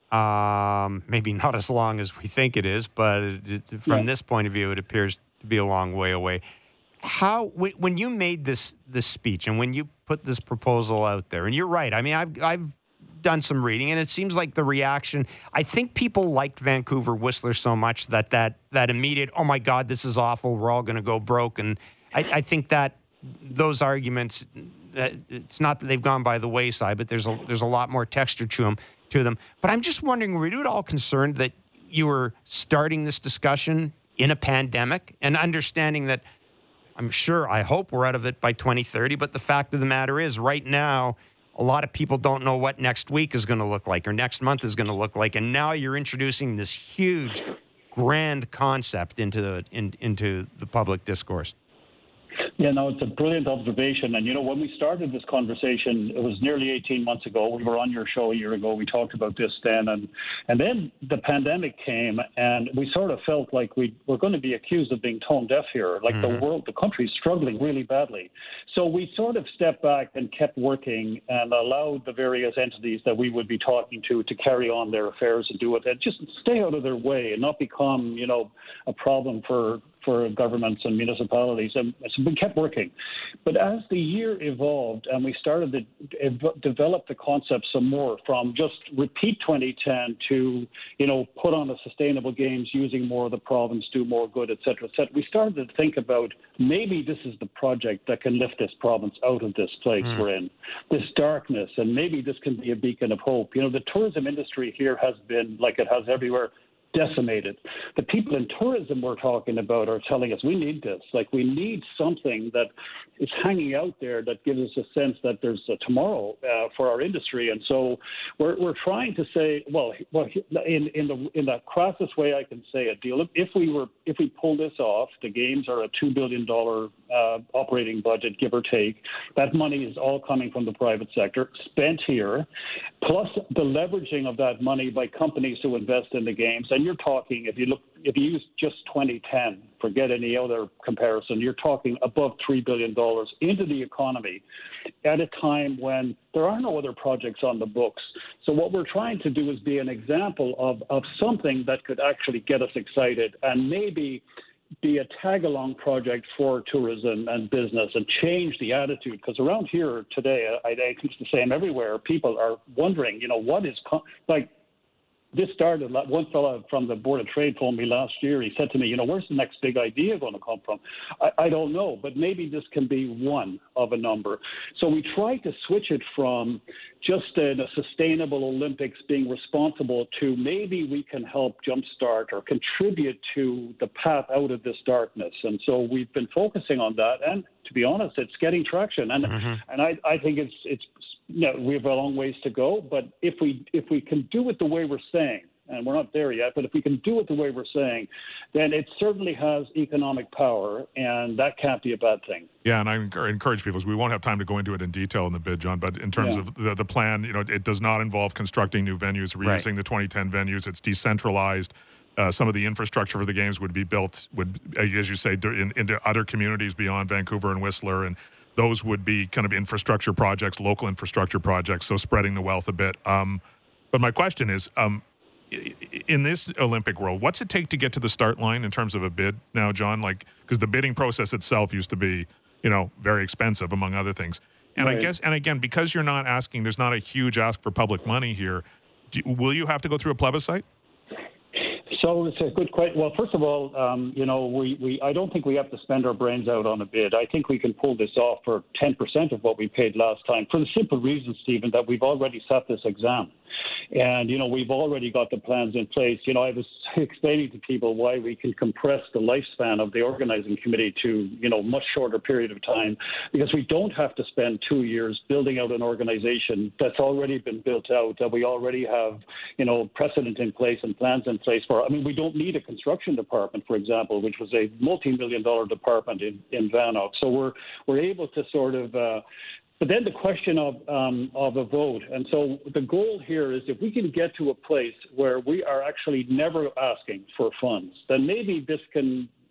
Um, maybe not as long as we think it is, but it, it, from yeah. this point of view, it appears to be a long way away. How, when you made this this speech and when you put this proposal out there, and you're right, I mean, I've I've done some reading, and it seems like the reaction, I think people liked Vancouver Whistler so much that that, that immediate, oh my God, this is awful, we're all going to go broke, and I, I think that those arguments, it's not that they've gone by the wayside, but there's a there's a lot more texture to them. To them. But I'm just wondering, were you at all concerned that you were starting this discussion in a pandemic and understanding that, I'm sure, I hope we're out of it by twenty thirty, but the fact of the matter is right now, a lot of people don't know what next week is going to look like or next month is going to look like. And now you're introducing this huge, grand concept into the, in, into the public discourse. Yeah, no, it's a brilliant observation. And, you know, when we started this conversation, it was nearly eighteen months ago. We were on your show a year ago. We talked about this then. And, and then the pandemic came, and we sort of felt like we were going to be accused of being tone deaf here, like mm-hmm. the world, the country's struggling really badly. So we sort of stepped back and kept working and allowed the various entities that we would be talking to to carry on their affairs and do it, and just stay out of their way and not become, you know, a problem for for governments and municipalities. And so we kept working. But as the year evolved and we started to ev- develop the concept some more, from just repeat twenty ten to, you know, put on a sustainable games using more of the province, do more good, et cetera, et cetera, we started to think about maybe this is the project that can lift this province out of this place mm. we're in, this darkness, and maybe this can be a beacon of hope. You know, the tourism industry here has been, like it has everywhere, decimated. The people in tourism we're talking about are telling us we need this. Like, we need something that is hanging out there that gives us a sense that there's a tomorrow uh, for our industry. And so we're we're trying to say, well, well, in in the in the crassest way I can say it, deal. If we were if we pull this off, the games are a two billion dollar uh, operating budget, give or take. That money is all coming from the private sector, spent here, plus the leveraging of that money by companies who invest in the games. And you're talking, if you look, if you use just twenty ten, forget any other comparison, you're talking above three billion dollars into the economy at a time when there are no other projects on the books. So what we're trying to do is be an example of, of something that could actually get us excited and maybe be a tag-along project for tourism and business and change the attitude. Because around here today, I, I think it's the same everywhere. People are wondering, you know, what is, co- like, this started, one fellow from the Board of Trade told me last year, he said to me, you know, where's the next big idea going to come from? I, I don't know, but maybe this can be one of a number. So we try to switch it from just in a sustainable Olympics being responsible to maybe we can help jumpstart or contribute to the path out of this darkness. And so we've been focusing on that. And to be honest, it's getting traction. And mm-hmm. and I, I think it's it's you know, we have a long ways to go. But if we if we can do it the way we're saying, and we're not there yet, but if we can do it the way we're saying, then it certainly has economic power, and that can't be a bad thing. Yeah, and I encourage people, because we won't have time to go into it in detail in the bid, John, but in terms yeah. of the, the plan, you know, it does not involve constructing new venues, reusing right. the twenty ten venues. It's decentralized. Uh, some of the infrastructure for the games would be built, would, as you say, in, into other communities beyond Vancouver and Whistler, and those would be kind of infrastructure projects, local infrastructure projects, so spreading the wealth a bit. Um, but my question is, um, in this Olympic world, what's it take to get to the start line in terms of a bid now, John? Like, because the bidding process itself used to be, you know, very expensive, among other things. And right. I guess, and again, because you're not asking, there's not a huge ask for public money here. Do, will you have to go through a plebiscite? So it's a good question. Well, first of all, um, you know, we, we I don't think we have to spend our brains out on a bid. I think we can pull this off for ten percent of what we paid last time, for the simple reason, Stephen, that we've already sat this exam. And, you know, we've already got the plans in place. You know, I was explaining to people why we can compress the lifespan of the organizing committee to, you know, much shorter period of time, because we don't have to spend two years building out an organization that's already been built out, that we already have, you know, precedent in place and plans in place for. I mean, we don't need a construction department, for example, which was a multi-million dollar department in, in Vanoc. So we're, we're able to sort of, uh, But then the question of um, of a vote. And so the goal here is, if we can get to a place where we are actually never asking for funds, then maybe this can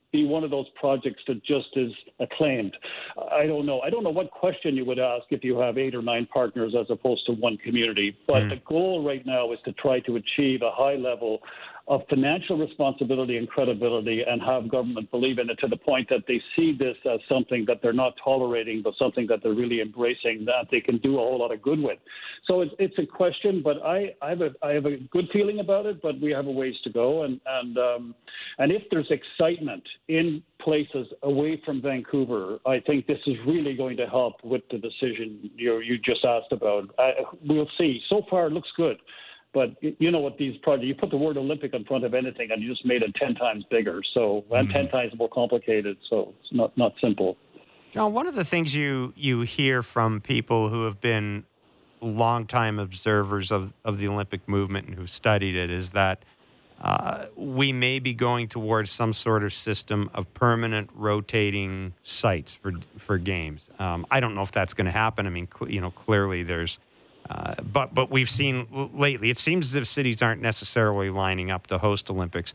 be one of those projects that just is acclaimed. I don't know. I don't know what question you would ask if you have eight or nine partners as opposed to one community. But mm. the goal right now is to try to achieve a high level of financial responsibility and credibility and have government believe in it to the point that they see this as something that they're not tolerating, but something that they're really embracing, that they can do a whole lot of good with. So it's, it's a question, but I, I, have a, I have a good feeling about it, but we have a ways to go. And, and, um, and if there's excitement in places away from Vancouver, I think this is really going to help with the decision you, you just asked about. I, we'll see. So far, it looks good. But you know what these projects, you put the word Olympic in front of anything and you just made it ten times bigger. So, and mm-hmm. ten times more complicated. So it's not, not simple. John, one of the things you, you hear from people who have been longtime observers of, of the Olympic movement and who've studied it is that uh, we may be going towards some sort of system of permanent rotating sites for, for games. Um, I don't know if that's going to happen. I mean, cl- you know, clearly there's, Uh, but but we've seen l- lately, it seems as if cities aren't necessarily lining up to host Olympics.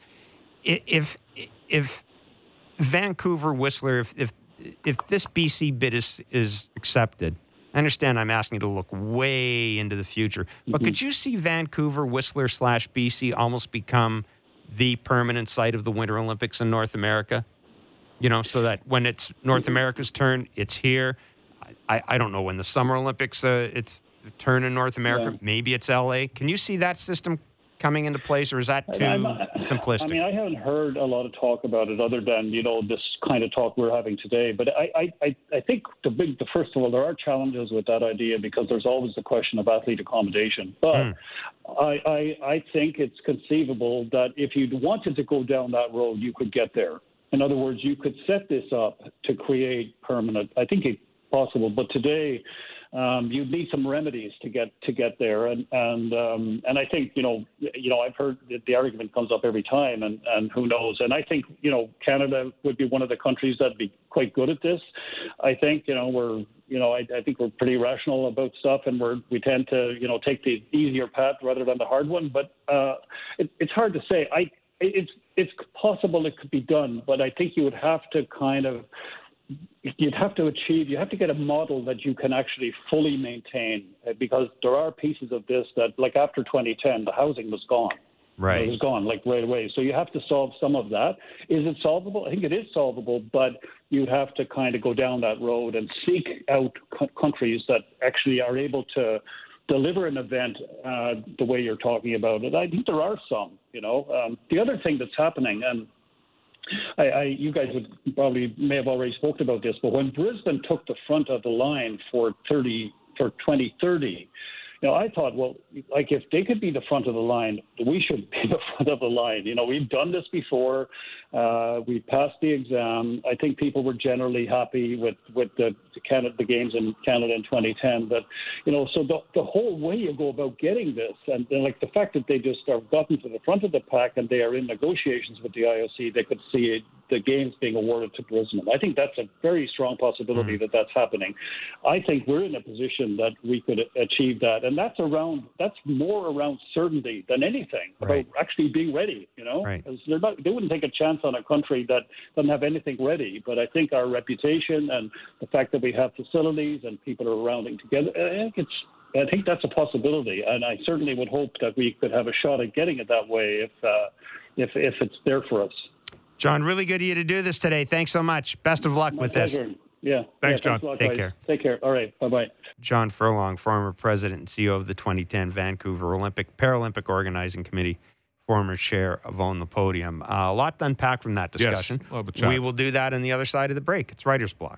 If if Vancouver, Whistler, if if, if this B C bid is, is accepted, I understand I'm asking you to look way into the future, but mm-hmm. could you see Vancouver, Whistler slash B C almost become the permanent site of the Winter Olympics in North America? You know, so that when it's North America's turn, it's here. I, I don't know when the Summer Olympics, uh, it's turn in North America. Yeah. Maybe it's L A. Can you see that system coming into place, or is that too I'm, simplistic? I mean, I haven't heard a lot of talk about it other than, you know, this kind of talk we're having today. But I, I, I think the big, the first of all, there are challenges with that idea because there's always the question of athlete accommodation. But mm. I, I, I think it's conceivable that if you wanted to go down that road, you could get there. In other words, you could set this up to create permanent. I think it's possible. But today, Um, you need some remedies to get to get there, and and um, and I think you know you know I've heard that the argument comes up every time, and, and who knows? And I think you know Canada would be one of the countries that'd be quite good at this. I think you know we're you know I, I think we're pretty rational about stuff, and we're we tend to you know take the easier path rather than the hard one. But uh, it, it's hard to say. I it's it's possible it could be done, but I think you would have to kind of. You'd have to achieve, you have to get a model that you can actually fully maintain uh, because there are pieces of this that, like after twenty ten, the housing was gone. Right. It was gone, like right away. So you have to solve some of that. Is it solvable? I think it is solvable, but you have to kind of go down that road and seek out co- countries that actually are able to deliver an event uh, the way you're talking about it. I think there are some, you know. Um, the other thing that's happening, and I, I, you guys would probably may have already spoken about this, but when Brisbane took the front of the line for thirty for twenty thirty, you know, I thought, well, like if they could be the front of the line, we should be the front of the line. You know, we've done this before. Uh, we passed the exam. I think people were generally happy with with the, the Canada the games in Canada in twenty ten. But you know, so the the whole way you go about getting this, and, and like the fact that they just have gotten to the front of the pack and they are in negotiations with the I O C, they could see it, the games being awarded to Brisbane. I think that's a very strong possibility mm-hmm. that that's happening. I think we're in a position that we could achieve that, and that's around that's more around certainty than anything right. about actually being ready. You know, right. they're not they wouldn't take a chance on a country that doesn't have anything ready. But I think our reputation and the fact that we have facilities and people are rounding together, I think it's I think that's a possibility, and I certainly would hope that we could have a shot at getting it that way if uh, if if it's there for us. John, really good of you to do this today. Thanks so much. Best of luck My with pleasure. this. Yeah. Thanks, yeah, John. Thanks lot, Take guys. care. Take care. All right. Bye-bye. John Furlong, former president and C E O of the twenty ten Vancouver Olympic Paralympic Organizing Committee, former chair of Own the Podium. Uh, a lot to unpack from that discussion. Yes, love the chat. We will do that on the other side of the break. It's Writer's Block.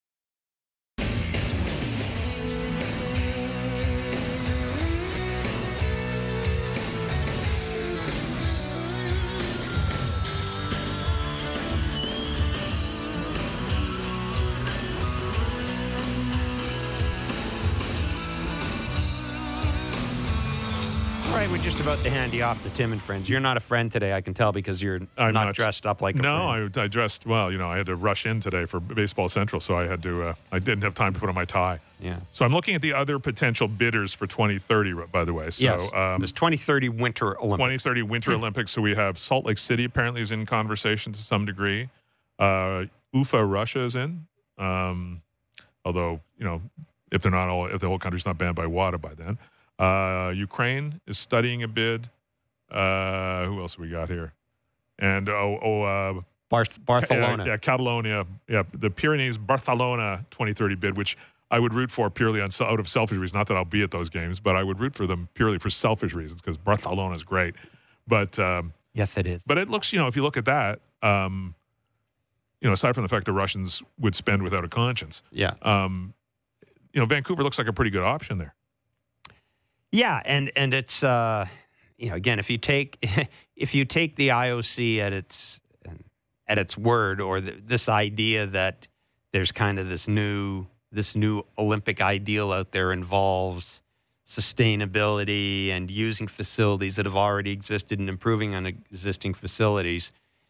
All right, we're just about to hand you off to Tim and Friends. You're not a friend today, I can tell, because you're not, not dressed up like a no, friend. No, I, I dressed, well, you know, I had to rush in today for Baseball Central, so I had to, uh, I didn't have time to put on my tie. Yeah. So I'm looking at the other potential bidders for twenty thirty, by the way. So, yes, um, there's twenty thirty Winter Olympics. twenty thirty Winter Olympics. So we have Salt Lake City apparently is in conversation to some degree. Uh, Ufa, Russia is in. Um, although, you know, if they're not all, if the whole country's not banned by WADA by then. Uh, Ukraine is studying a bid. Uh, who else we got here? And oh, oh uh, Bar- Barcelona. Yeah, yeah, Catalonia. Yeah, the Pyrenees Barcelona twenty thirty bid, which I would root for purely on out of selfish reasons. Not that I'll be at those games, but I would root for them purely for selfish reasons because Barcelona is great. But um, yes, it is. But it looks, you know, if you look at that, um, you know, aside from the fact the Russians would spend without a conscience, yeah, um, you know, Vancouver looks like a pretty good option there. Yeah, and and it's uh, you know, again, if you take if you take the I O C at its at its word, or the, this idea that there's kind of this new this new Olympic ideal out there involves sustainability and using facilities that have already existed and improving on existing facilities,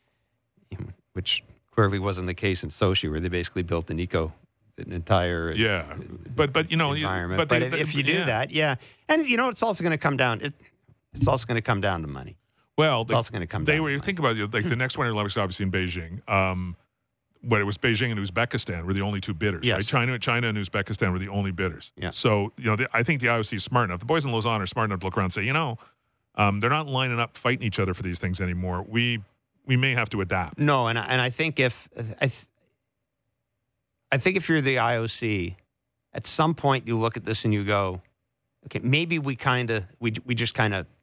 which clearly wasn't the case in Sochi, where they basically built an eco. An entire yeah, but but you know, environment. But, but they, if, they, if you do yeah. that, yeah, and you know, it's also going to come down. It, it's also going to come down to money. Well, it's they, also going to come. They down were to think about it, like the next Winter Olympics, obviously in Beijing. Um, but it was Beijing and Uzbekistan were the only two bidders. Yes. Right? China, China and Uzbekistan were the only bidders. Yeah. So you know, the, I think the I O C is smart enough. The boys in Lausanne are smart enough to look around and say, you know, um, they're not lining up fighting each other for these things anymore. We we may have to adapt. No, and I- and I think if I. Th- I think if you're the I O C, at some point you look at this and you go, okay, maybe we kind of, we we just kind of,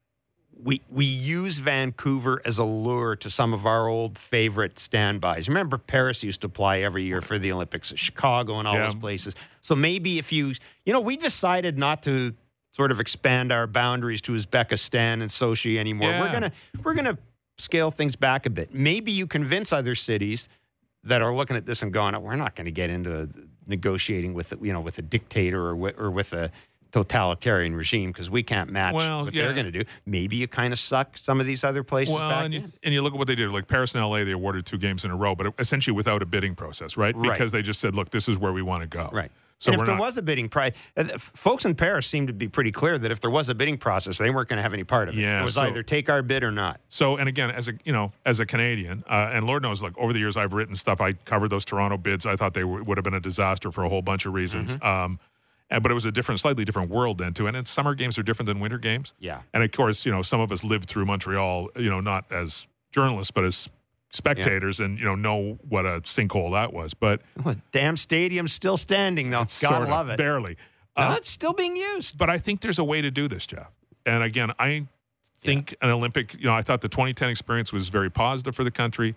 we we use Vancouver as a lure to some of our old favorite standbys. Remember, Paris used to apply every year for the Olympics, Chicago and all Yeah. those places. So maybe if you, you know, we decided not to sort of expand our boundaries to Uzbekistan and Sochi anymore. Yeah. We're gonna we're gonna scale things back a bit. Maybe you convince other cities that are looking at this and going, we're not going to get into negotiating with, you know, with a dictator or with, or with a totalitarian regime because we can't match Well, what yeah. they're going to do. Maybe you kind of suck some of these other places Well, back and you, in. and you look at what they did. Like Paris and L A, they awarded two games in a row, but essentially without a bidding process, right? Right. Because they just said, look, this is where we want to go. Right. So and we're if there not, was a bidding price, uh, folks in Paris seemed to be pretty clear that if there was a bidding process, they weren't going to have any part of it. Yeah, it was so- either take our bid or not. So, and again, as a you know, as a Canadian, uh, and Lord knows, like over the years, I've written stuff. I covered those Toronto bids. I thought they w- would have been a disaster for a whole bunch of reasons. Mm-hmm. Um, and, but it was a different, slightly different world then too. And, and summer games are different than winter games. Yeah. And of course, you know, some of us lived through Montreal. You know, not as journalists, but as spectators, and you know, know what a sinkhole that was. But Well, damn stadium's still standing, though. sort Gotta of, love it. barely. No, Uh, it's still being used. But I think there's a way to do this, Jeff. And again, I think an Olympic, you know, I thought the twenty ten experience was very positive for the country.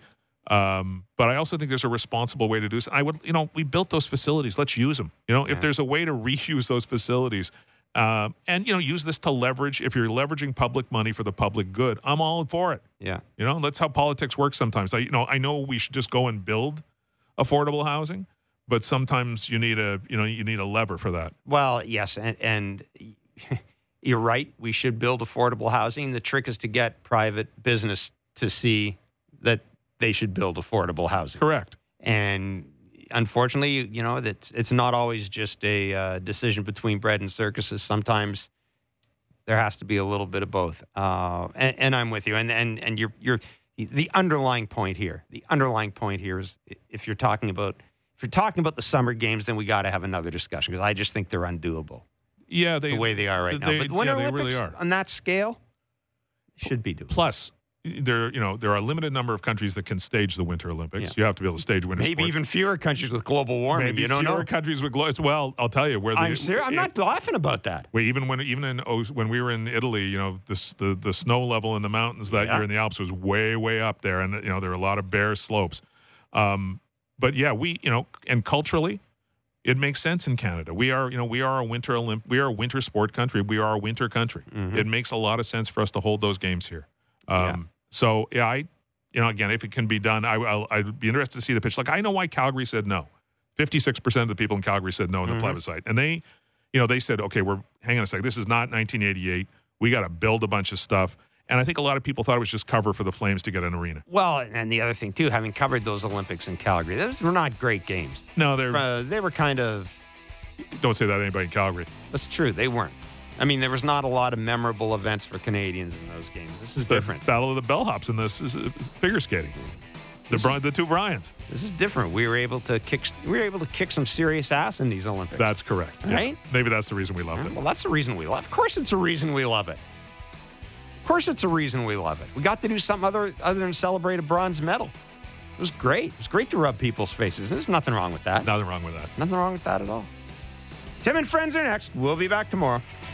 Um, but I also think there's a responsible way to do this. I would, you know, we built those facilities. Let's use them. You know, Yeah. if there's a way to reuse those facilities, um, and you know, use this to leverage. If you're leveraging public money for the public good, I'm all for it. Yeah. You know, that's how politics works sometimes. I, you know, I know we should just go and build affordable housing, but sometimes you need a, you know, you need a lever for that. Well, yes, and, and you're right. We should build affordable housing. The trick is to get private business to see that they should build affordable housing. Correct. And unfortunately, you, you know, that it's not always just a uh, decision between bread and circuses. Sometimes there has to be a little bit of both. Uh, and, and I'm with you. And and and you're you're the underlying point here. The underlying point here is if you're talking about if you're talking about the summer games, then we got to have another discussion because I just think they're undoable Yeah, they, the way they are right they- now. But the Winter yeah, they Olympics really are. on that scale should be doable. Plus, there you know there are a limited number of countries that can stage the Winter Olympics. Yeah. You have to be able to stage winter Maybe sports. even fewer countries with global warming. Maybe you don't fewer know. countries with glo- well, I'll tell you where the, I'm serious. I'm it- not laughing about that. Wait, even when even in oh, when we were in Italy, you know, this, the the snow level in the mountains that Yeah. year in the Alps was way way up there, and you know there were a lot of bare slopes. Um, but yeah, we you know, and culturally, it makes sense in Canada. We are you know we are a winter Olymp- we are a winter sport country. We are a winter country. Mhm. It makes a lot of sense for us to hold those games here. Um, Yeah. So yeah, I you know again, if it can be done, I, I'll, I'd be interested to see the pitch. Like I know why Calgary said no. Fifty-six percent of the people in Calgary said no in the Mhm. plebiscite, and they. You know, they said, okay, we're hang on a second. This is not nineteen eighty-eight. We got to build a bunch of stuff. And I think a lot of people thought it was just cover for the Flames to get an arena. Well, and the other thing too, having covered those Olympics in Calgary, those were not great games. No, they're Uh, they were kind of. don't say that to anybody in Calgary. That's true. They weren't. I mean, there was not a lot of memorable events for Canadians in those games. This is The different. Battle of the Bellhops in this is, is figure skating. The Bri- the two Bryans. This is different. We were able to kick. We were able to kick some serious ass in these Olympics. That's correct. Right? Yeah. Maybe that's the reason we loved Yeah, it. well, that's the reason we love it. Of course, it's a reason we love it. Of course, it's a reason we love it. We got to do something other other than celebrate a bronze medal. It was great. It was great to rub people's faces. There's nothing wrong with that. Nothing wrong with that. Nothing wrong with that at all. Tim and friends are next. We'll be back tomorrow.